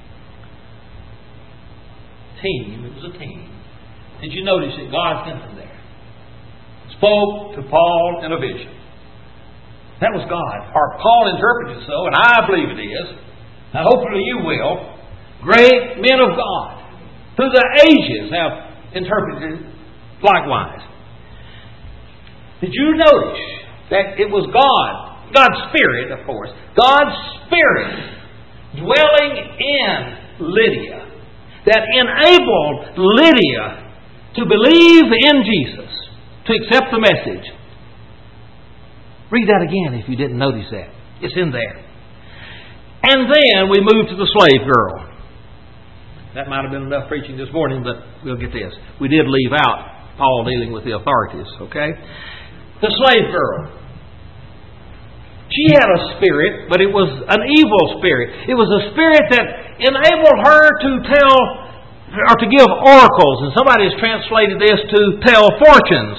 team, it was a team. Did you notice that God sent them there? Spoke to Paul in a vision. That was God. Or Paul interpreted it so, and I believe it is. Now hopefully you will. Great men of God through the ages have interpreted it likewise. Did you notice that it was God, God's Spirit, of course, God's Spirit dwelling in Lydia, that enabled Lydia to believe in Jesus, to accept the message. Read that again if you didn't notice that. It's in there. And then we move to the slave girl. That might have been enough preaching this morning, but we'll get this. We did leave out Paul dealing with the authorities, okay? The slave girl. She had a spirit, but it was an evil spirit. It was a spirit that enabled her to tell, or to give oracles, and somebody has translated this to tell fortunes.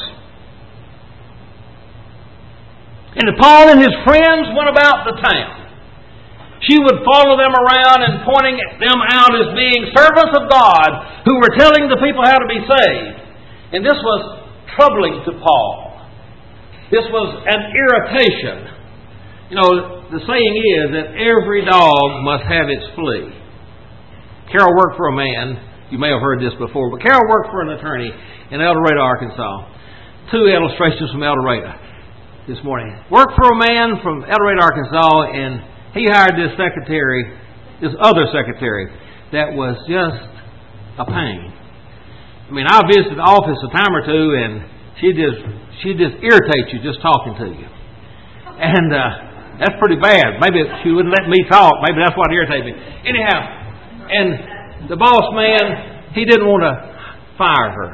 And Paul and his friends went about the town. She would follow them around and pointing them out as being servants of God who were telling the people how to be saved. And this was troubling to Paul. This was an irritation. You know, the saying is that every dog must have its flea. Carol worked for a man You may have heard this before, but Carol worked for an attorney in El Dorado, Arkansas. Two illustrations from El Dorado this morning. Worked for a man from El Dorado, Arkansas, and he hired this secretary, this other secretary, that was just a pain. I mean, I visited the office a time or two, and she just she just irritates you just talking to you, and uh, that's pretty bad. Maybe she wouldn't let me talk. Maybe that's what irritated me. Anyhow, and the boss man, he didn't want to fire her.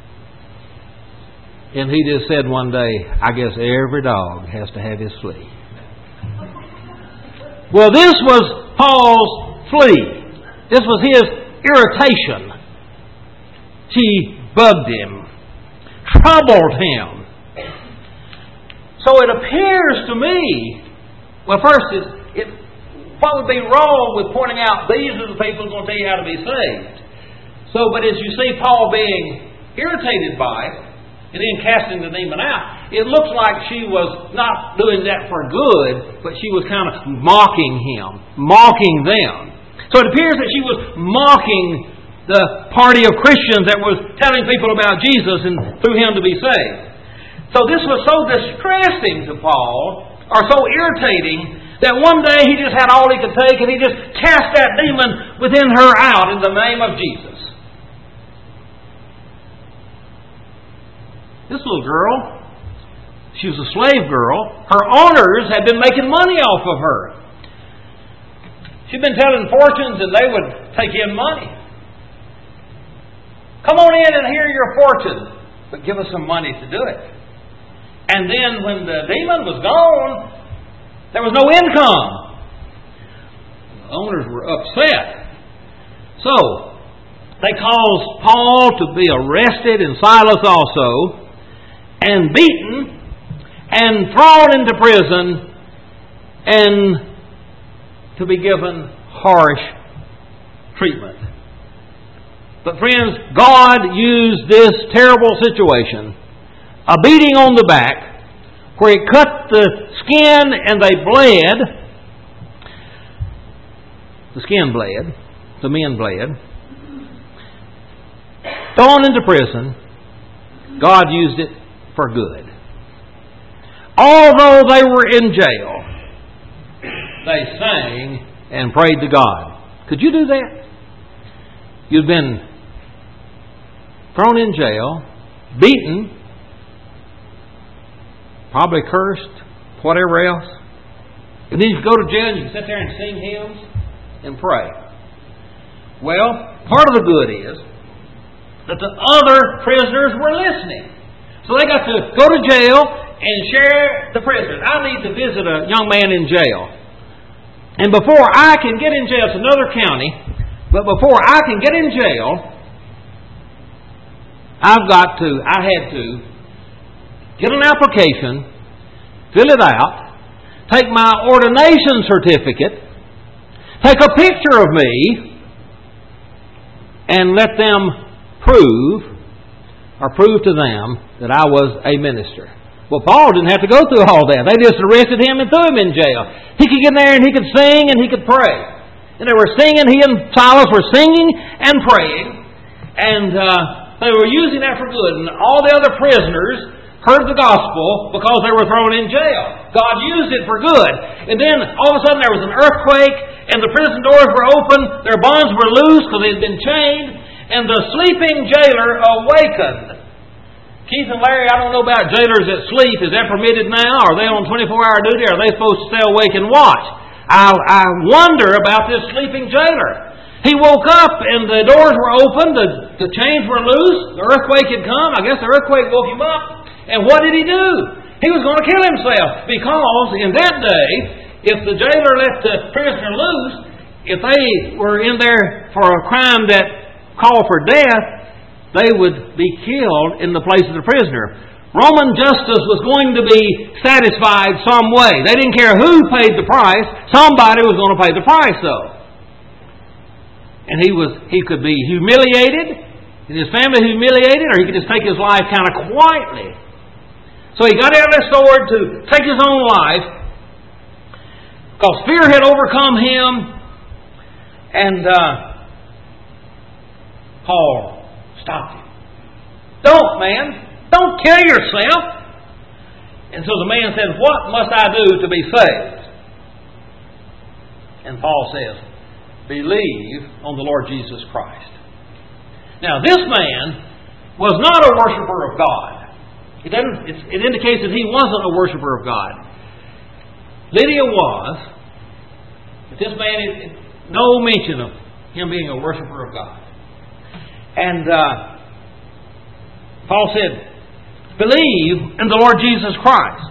And he just said one day, I guess every dog has to have his flea. Well, this was Paul's flea. This was his irritation. She bugged him, troubled him. So it appears to me, well, first, is it, what would be wrong with pointing out these are the people who are going to tell you how to be saved? So, but as you see Paul being irritated by it, and then casting the demon out, it looks like she was not doing that for good, but she was kind of mocking him, mocking them. So it appears that she was mocking the party of Christians that was telling people about Jesus and through him to be saved. So this was so distressing to Paul, or so irritating, that one day he just had all he could take and he just cast that demon within her out in the name of Jesus. This little girl, she was a slave girl. Her owners had been making money off of her. She'd been telling fortunes and they would take in money. Come on in and hear your fortune, but give us some money to do it. And then when the demon was gone, there was no income. The owners were upset. So, they caused Paul to be arrested and Silas also, and beaten, and thrown into prison, and to be given harsh treatment. But friends, God used this terrible situation, a beating on the back, where He cut the skin and they bled. The skin bled. The men bled. Thrown into prison. God used it for good. Although they were in jail, they sang and prayed to God. Could you do that? You've been thrown in jail, beaten, probably cursed, whatever else. And then you go to jail and you can sit there and sing hymns and pray. Well, part of the good is that the other prisoners were listening. So they got to go to jail and share the prisoners. I need to visit a young man in jail. And before I can get in jail, it's another county, but before I can get in jail, I've got to, I had to get an application, fill it out, take my ordination certificate, take a picture of me, and let them prove, or prove to them, that I was a minister. Well, Paul didn't have to go through all that. They just arrested him and threw him in jail. He could get in there and he could sing and he could pray. And they were singing, he and Silas were singing and praying, and uh, they were using that for good. And all the other prisoners heard the gospel because they were thrown in jail. God used it for good. And then all of a sudden there was an earthquake and the prison doors were open, their bonds were loose because they had been chained, and the sleeping jailer awakened. Keith and Larry, I don't know about jailers that sleep. Is that permitted now? Are they on twenty-four hour duty? Are they supposed to stay awake and watch? I, I wonder about this sleeping jailer. He woke up and the doors were open, the, the chains were loose, the earthquake had come. I guess the earthquake woke him up. And what did he do? He was going to kill himself, because in that day, if the jailer let the prisoner loose, if they were in there for a crime that called for death, they would be killed in the place of the prisoner. Roman justice was going to be satisfied some way. They didn't care who paid the price. Somebody was going to pay the price, though. And he was he could be humiliated, and his family humiliated, or he could just take his life kind of quietly. So he got out that sword to take his own life, because fear had overcome him, and uh, Paul stopped him. Don't, man. Don't kill yourself. And so the man said, what must I do to be saved? And Paul says, believe on the Lord Jesus Christ. Now, this man was not a worshiper of God. It, doesn't, it indicates that he wasn't a worshiper of God. Lydia was, but this man, no mention of him being a worshiper of God. And uh, Paul said, believe in the Lord Jesus Christ.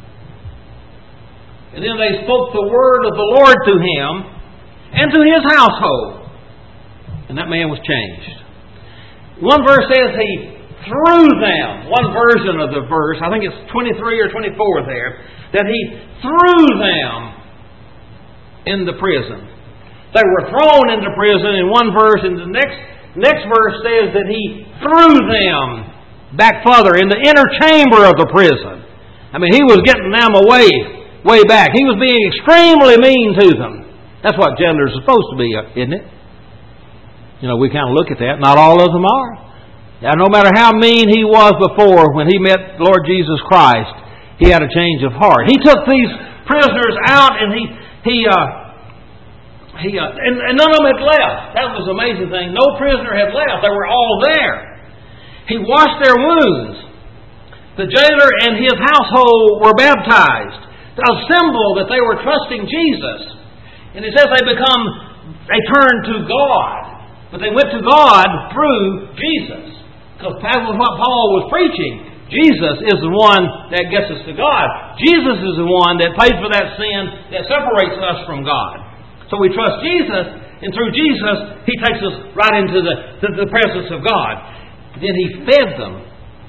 And then they spoke the word of the Lord to him and to his household. And that man was changed. One verse says he threw them. One version of the verse, I think it's twenty-three or twenty-four there, that he threw them in the prison. They were thrown into prison in one verse, and the next next verse says that he threw them back further in the inner chamber of the prison. I mean, he was getting them away, way back. He was being extremely mean to them. That's what jailers are supposed to be, isn't it? You know, we kind of look at that. Not all of them are. Now, no matter how mean he was before, when he met the Lord Jesus Christ, he had a change of heart. He took these prisoners out, and he he uh, he uh, and, and none of them had left. That was the amazing thing. No prisoner had left. They were all there. He washed their wounds. The jailer and his household were baptized, a symbol that they were trusting Jesus. And it says they become, they turned to God. But they went to God through Jesus. Because that was what Paul was preaching. Jesus is the one that gets us to God. Jesus is the one that pays for that sin that separates us from God. So we trust Jesus, and through Jesus, He takes us right into the, the, the presence of God. Then He fed them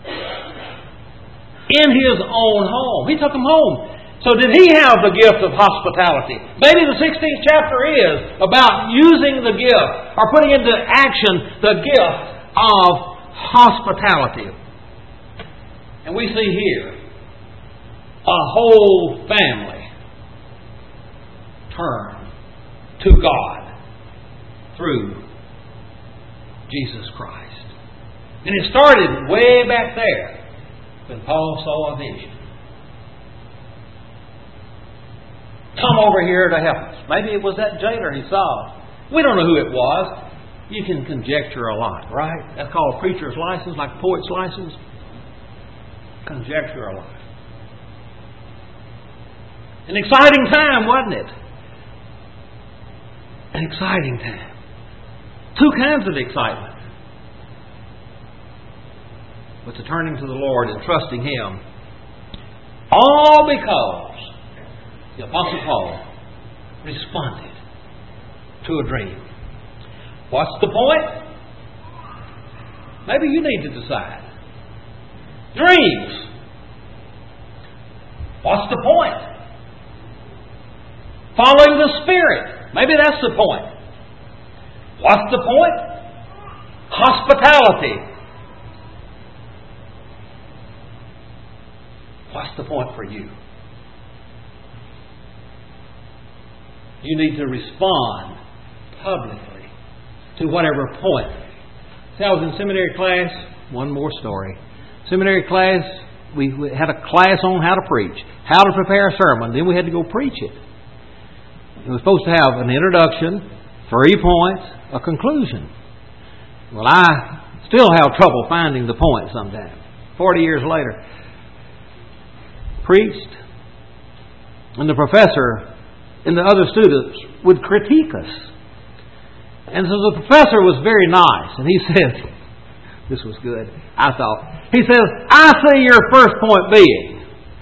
in His own home. He took them home. So did He have the gift of hospitality? Maybe the sixteenth chapter is about using the gift or putting into action the gift of hospitality. And we see here a whole family turn to God through Jesus Christ. And it started way back there when Paul saw a vision. Come over here to help us. Maybe it was that jailer he saw. We don't know who it was. You can conjecture a lot, right? That's called a preacher's license, like a poet's license. Conjecture a lot. An exciting time, wasn't it? An exciting time. Two kinds of excitement. With the turning to the Lord and trusting Him. All because the Apostle Paul responded to a dream. What's the point? Maybe you need to decide. Dreams. What's the point? Following the Spirit. Maybe that's the point. What's the point? Hospitality. What's the point for you? You need to respond publicly to whatever point. See, I was in seminary class. One more story. Seminary class, we had a class on how to preach, how to prepare a sermon. Then we had to go preach it. It was supposed to have an introduction, three points, a conclusion. Well, I still have trouble finding the point sometimes. Forty years later, preached, and the professor and the other students would critique us. And so the professor was very nice, and he said, this was good, I thought. He says, I see your first point being.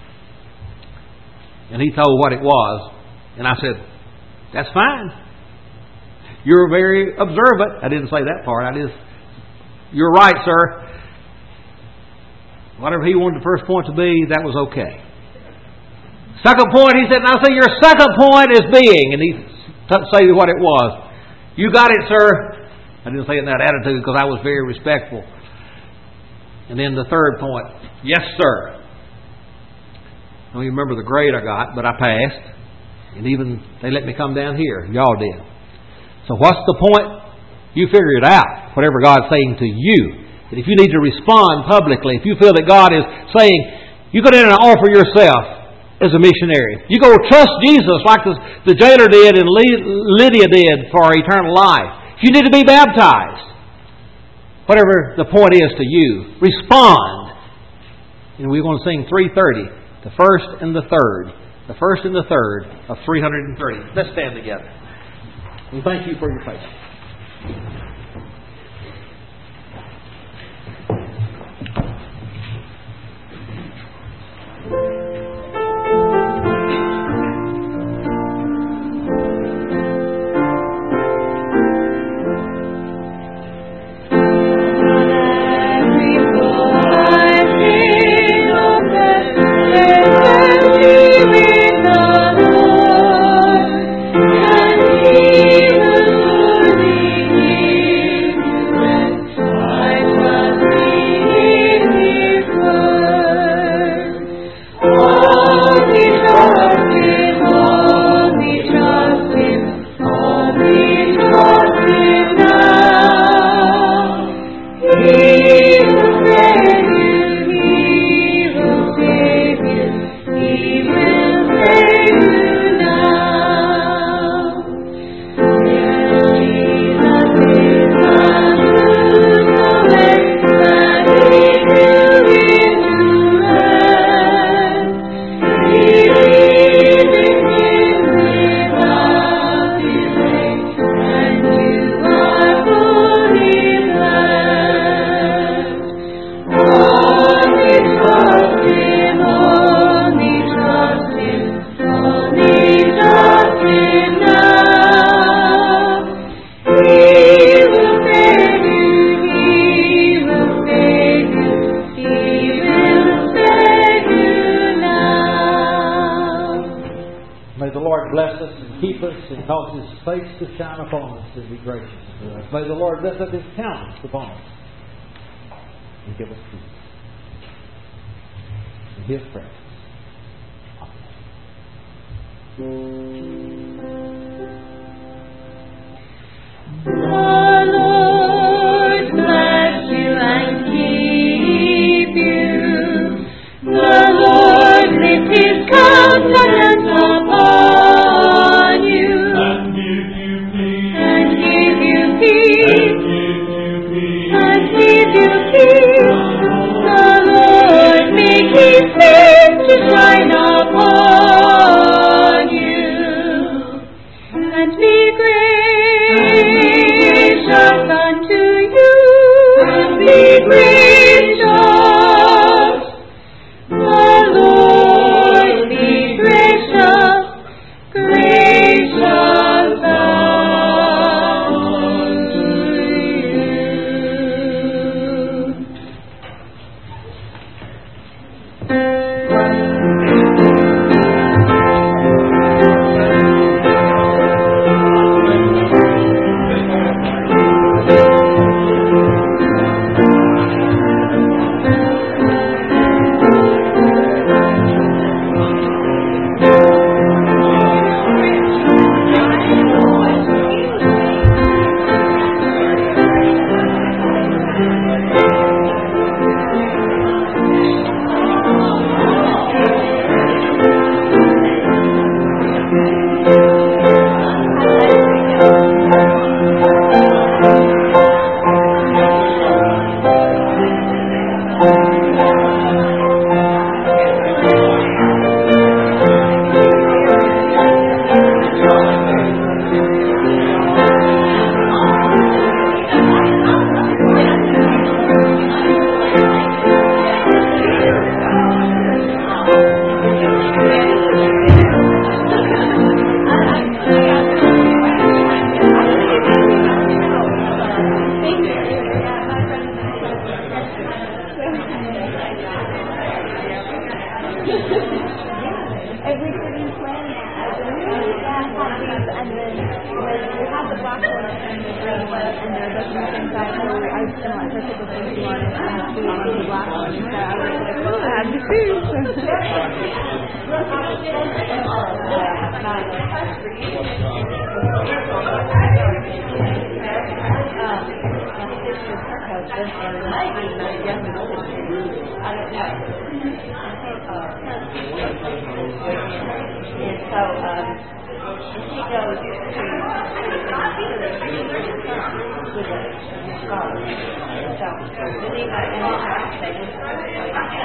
And he told what it was. And I said, that's fine. You're very observant. I didn't say that part. I just, you're right, sir. Whatever he wanted the first point to be, that was okay. Second point, he said, now see, your second point is being. And he t- say what it was. You got it, sir. I didn't say it in that attitude because I was very respectful. And then the third point, yes, sir. I don't even remember the grade I got, but I passed. And even they let me come down here. Y'all did. So what's the point? You figure it out. whatever God's saying to you. That if you need to respond publicly, if you feel that God is saying, you go in and offer yourself as a missionary. You go trust Jesus like the, the jailer did and Lydia did for eternal life. If you need to be baptized, whatever the point is to you, respond. And we're going to sing three thirty, the first and the third. The first and the third of three hundred thirty. Let's stand together. We thank you for your patience. May the Lord lift up His countenance upon us and give us peace. In His presence. The Lord bless you and keep you. The Lord lift His countenance upon you. To shine upon you and be gracious unto you and be gracious. The Lord be gracious, gracious unto Uh, maybe not young and old. I don't know. Uh, and so, um, she goes to with a scholar. So, anybody, and I say,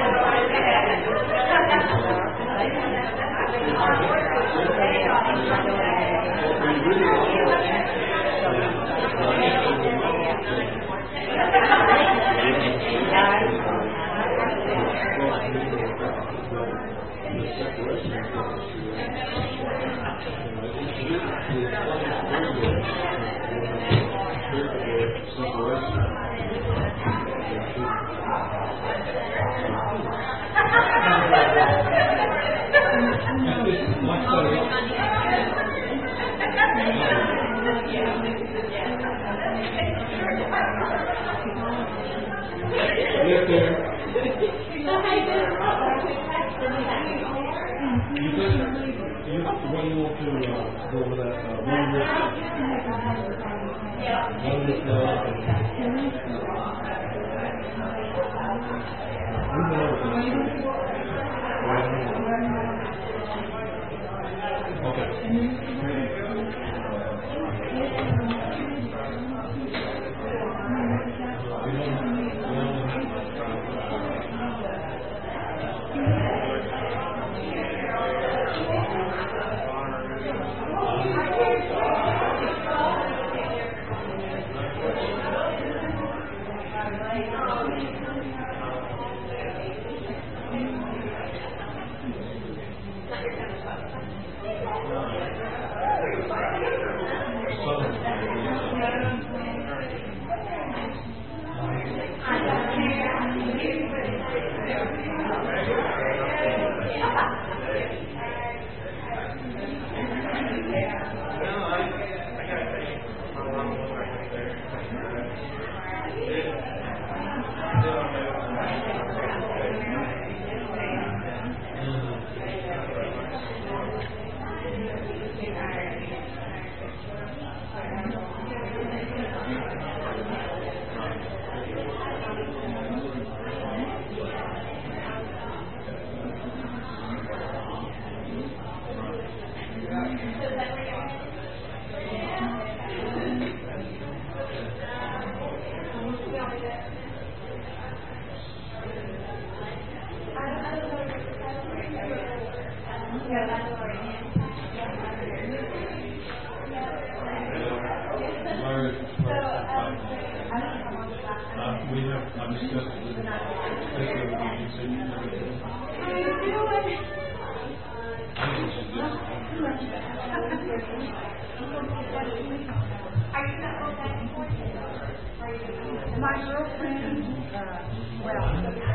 My girlfriend, uh, well,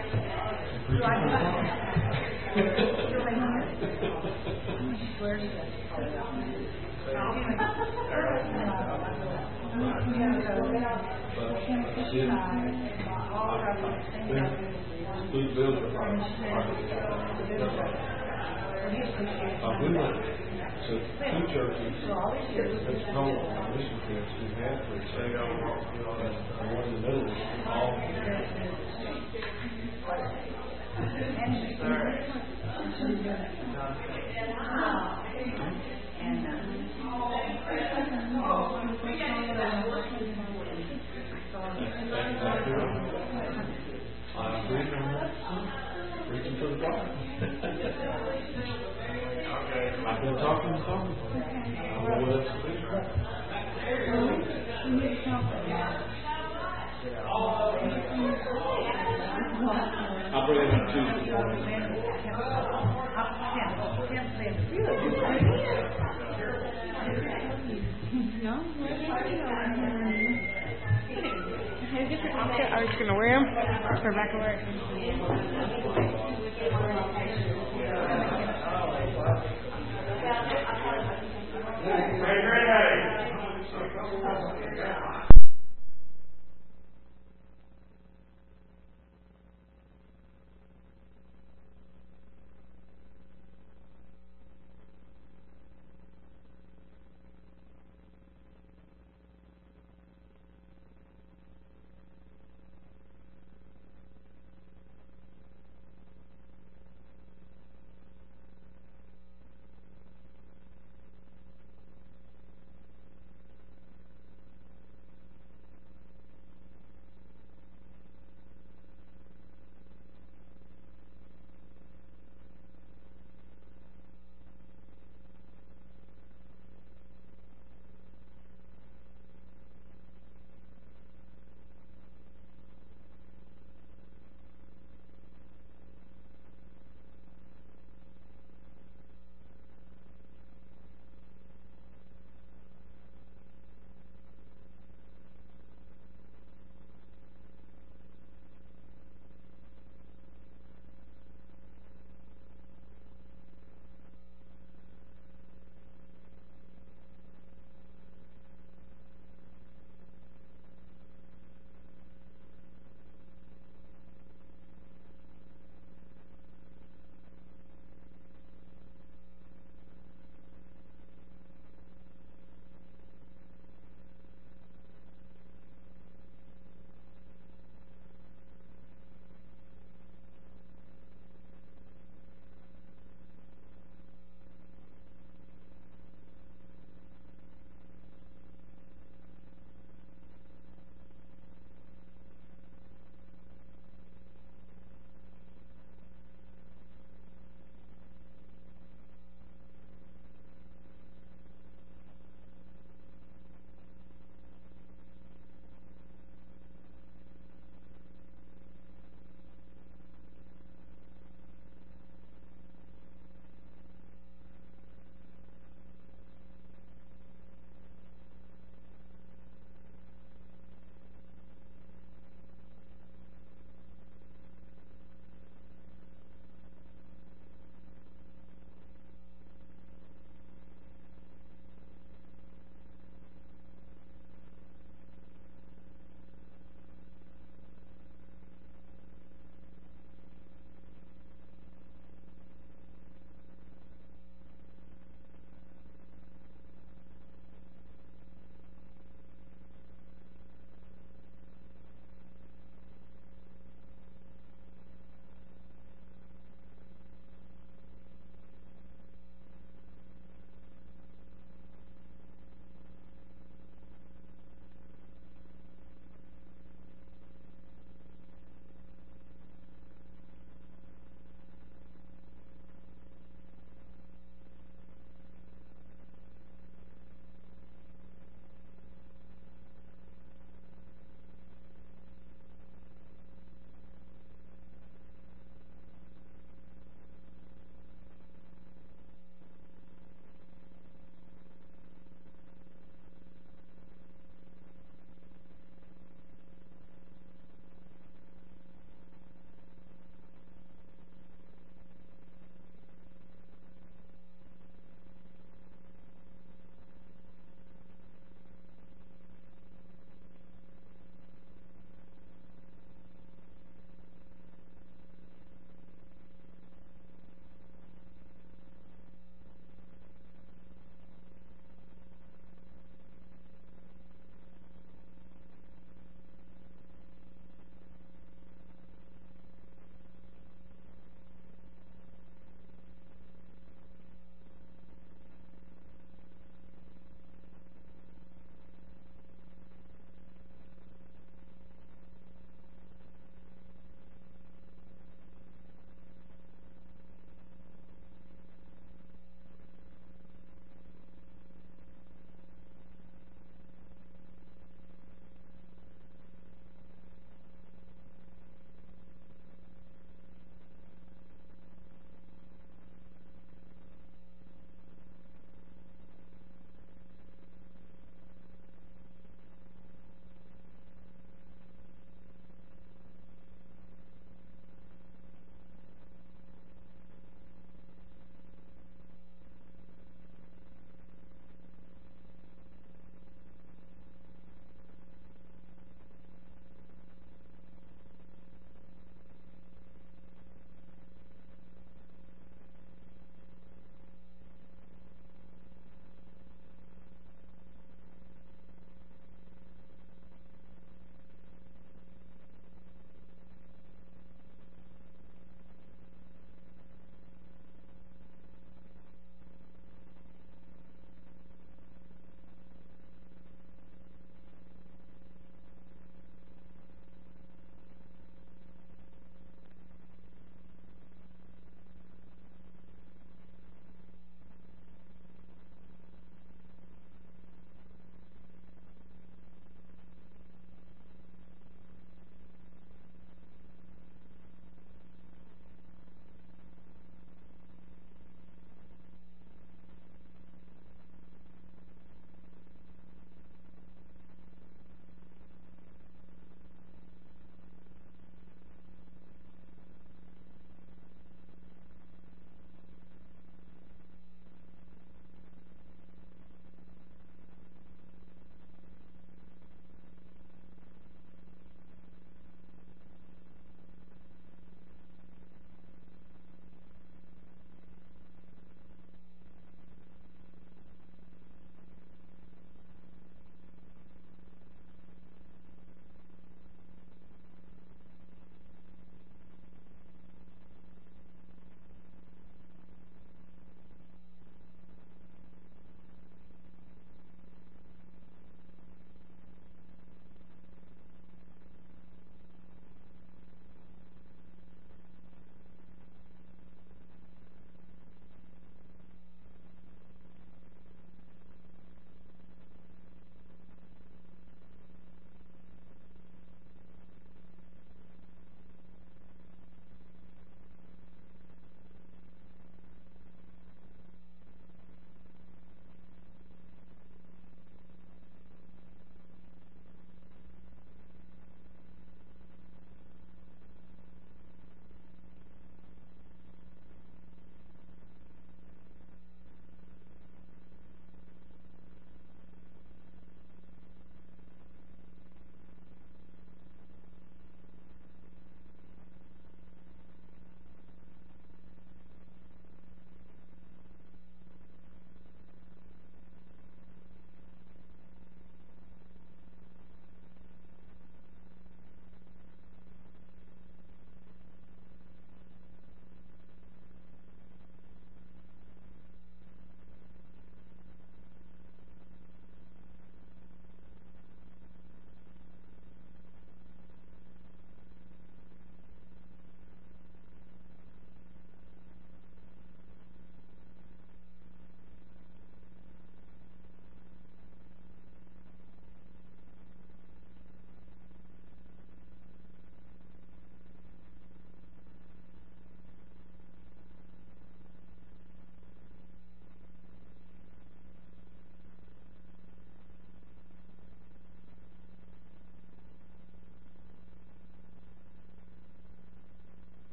do I do Where is Whose bills are from? Uh, we went to two churches, that's called mission trips, we had for say, and one in the middle was all. I'm reaching for the choir. I've been talking and talking. I don't know what else to do. I'll bring it on Tuesday morning. Are you just going to wear them? Or back to work?